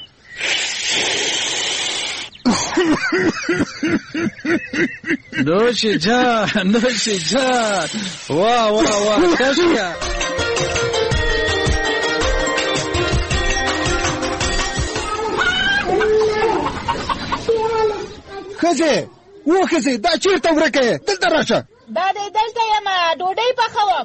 نوش جان نوش جان. واه واه واه کشکه. ښځې وښځې دا چېرته ورکه یې؟ دلته راشه. دا دی دلته یم، ډوډۍ پخوم.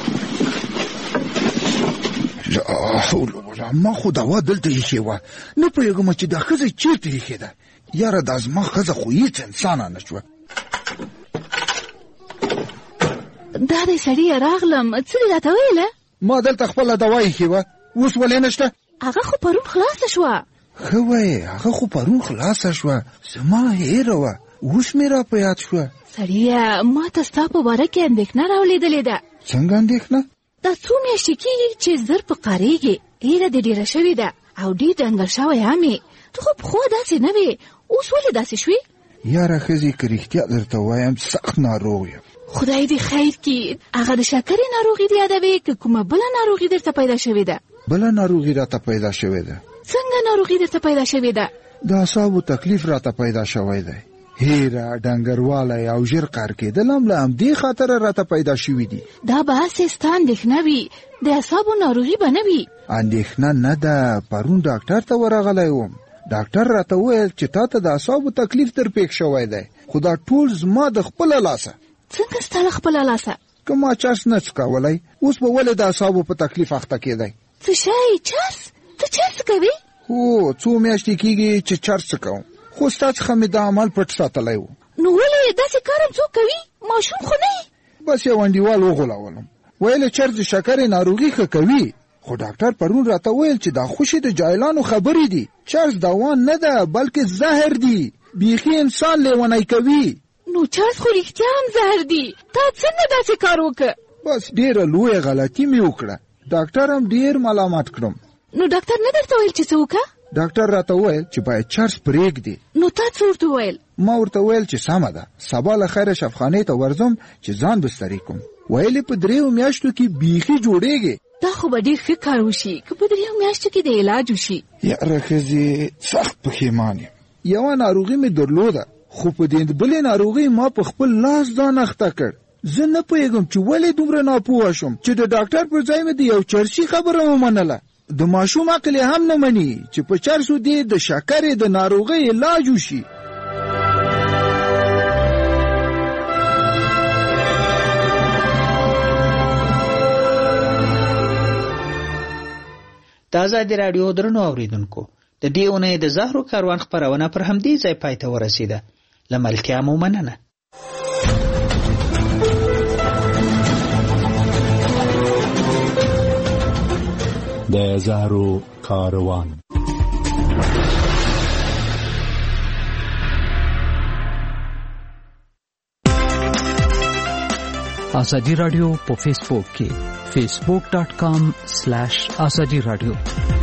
لا حول ولا ما خو دوا دلته ایښې وه، نه پوهېږم چې دا ښځه چېرته ایښې ده. یاره دا زما ښځه خو هېڅ انسانه نه شوه. دا دی سړیه راغلم، څه دې راته ویله؟ ما دلته خپله دوا ایښې وه، اوس ولې نشته؟ هغه خو پرون خلاصه شوه. ښه وایې هغه خو پرون خلاصه شوه، زما هېره وه، اوس مې را په یاد شوه. سړیه ما ته ستا په باره کې اندېښنه راولیدلې ده. څنګه اندېښنه؟ دا څو میاشتې کېږي چې زر په قارېږي، ډېره دې ډېره شوې ده او ډېر ډنګر شوی هم یې. ته خو پخوا داسې نه وې، اوس ولې داسې شوې؟ یاره ښځې که رښتیا درته وایم سخت ناروغ یم. خدای دې خیر کړي. هغه د شکرې ناروغي دې یادوې که کومه بله ناروغي درته پیدا شوې ده؟ بله ناروغي راته پیدا شوې ده. څنګه ناروغي درته پیدا شوې ده؟ د اعصابو تکلیف راته پیدا شوی دی. هیره ډنګروالی او ژر قهر کېدل هم له همدې خاطره راته پیدا شوي دي. دا به هسې ستا اندېښنه وي، د اعصابو ناروغي به نه وي. اندېښنه نه ده، پرون ډاکټر ته ورغلی وم. ډاکټر راته وویل چې تا ته د اعصابو تکلیف در پېښ شوی دی، خو دا ټول زما د خپله لاسه. څنګه ستا له خپله لاسه؟ که ما چرس نه څکولی اوس به ولې د اعصابو په تکلیف اخته کېدی؟ څه شی؟ چرس؟ ته چرس کوې؟ هو څو میاشتې کېږي چې چرس څکوم، خو ستا څخه مې دا عمل پټ ساتلی و. نو ولې داسې کار هم څوک کوي؟ ماشوم خو نه یې؟ بس یو انډیوال وغولولم، ویل چرس د شکرې ناروغي ښه کوي، خو ډاکټر پرون راته ویل چې دا خوشې د جاهلانو خبرې دي. چرس دوا نه ده بلکې زهر دی، بیخي انسان لیونی کوي. نو چرس خو رښتیا هم زهر دی، تا څنګه داسې کار وکړه؟ بس ډېره لویه غلطي مې وکړه. ډاکټر هم ډیر ملامت کړم. نو ډاکټر نه درته ویل چې څه وکړه؟ ډاکټر راته وویل چې باید چرس پرېږدي. نو تا څه ورته وویل؟ ما ورته ویل چې سمه ده، سبا له خیره شفخانې ته ورځم چې ځان بستري کوم. ویلې په دریو میاشتو کې بیخي جوړېږي. دا خو به ډېر ښه کار وشي که په دریو میاشتو کې د علاج وشي. یاره ښځې سخت پښیمان یم. یوه ناروغي مې درلوده خو په دې بلې ناروغي ما په خپل لاس ځان اخته کړ. زه نه پوهېږم چې ولې دومره ناپوه شوم چې د ډاکټر پر ځای مې د یو چرسي خبره ومنله. د ماشوم عقل هم نه مني چې په چرسو دې د شکرې د ناروغۍ علاج وشي. د ازادي راډیو درنو اوریدونکو، د دې اونۍ د زهرو کاروان خپرونه پر همدې ځای پای ته ورسېده. له ملتیا مو مننه. د زهرو کاروان. ازادي راډیو په فیسبوک کې facebook.com slash azadi radio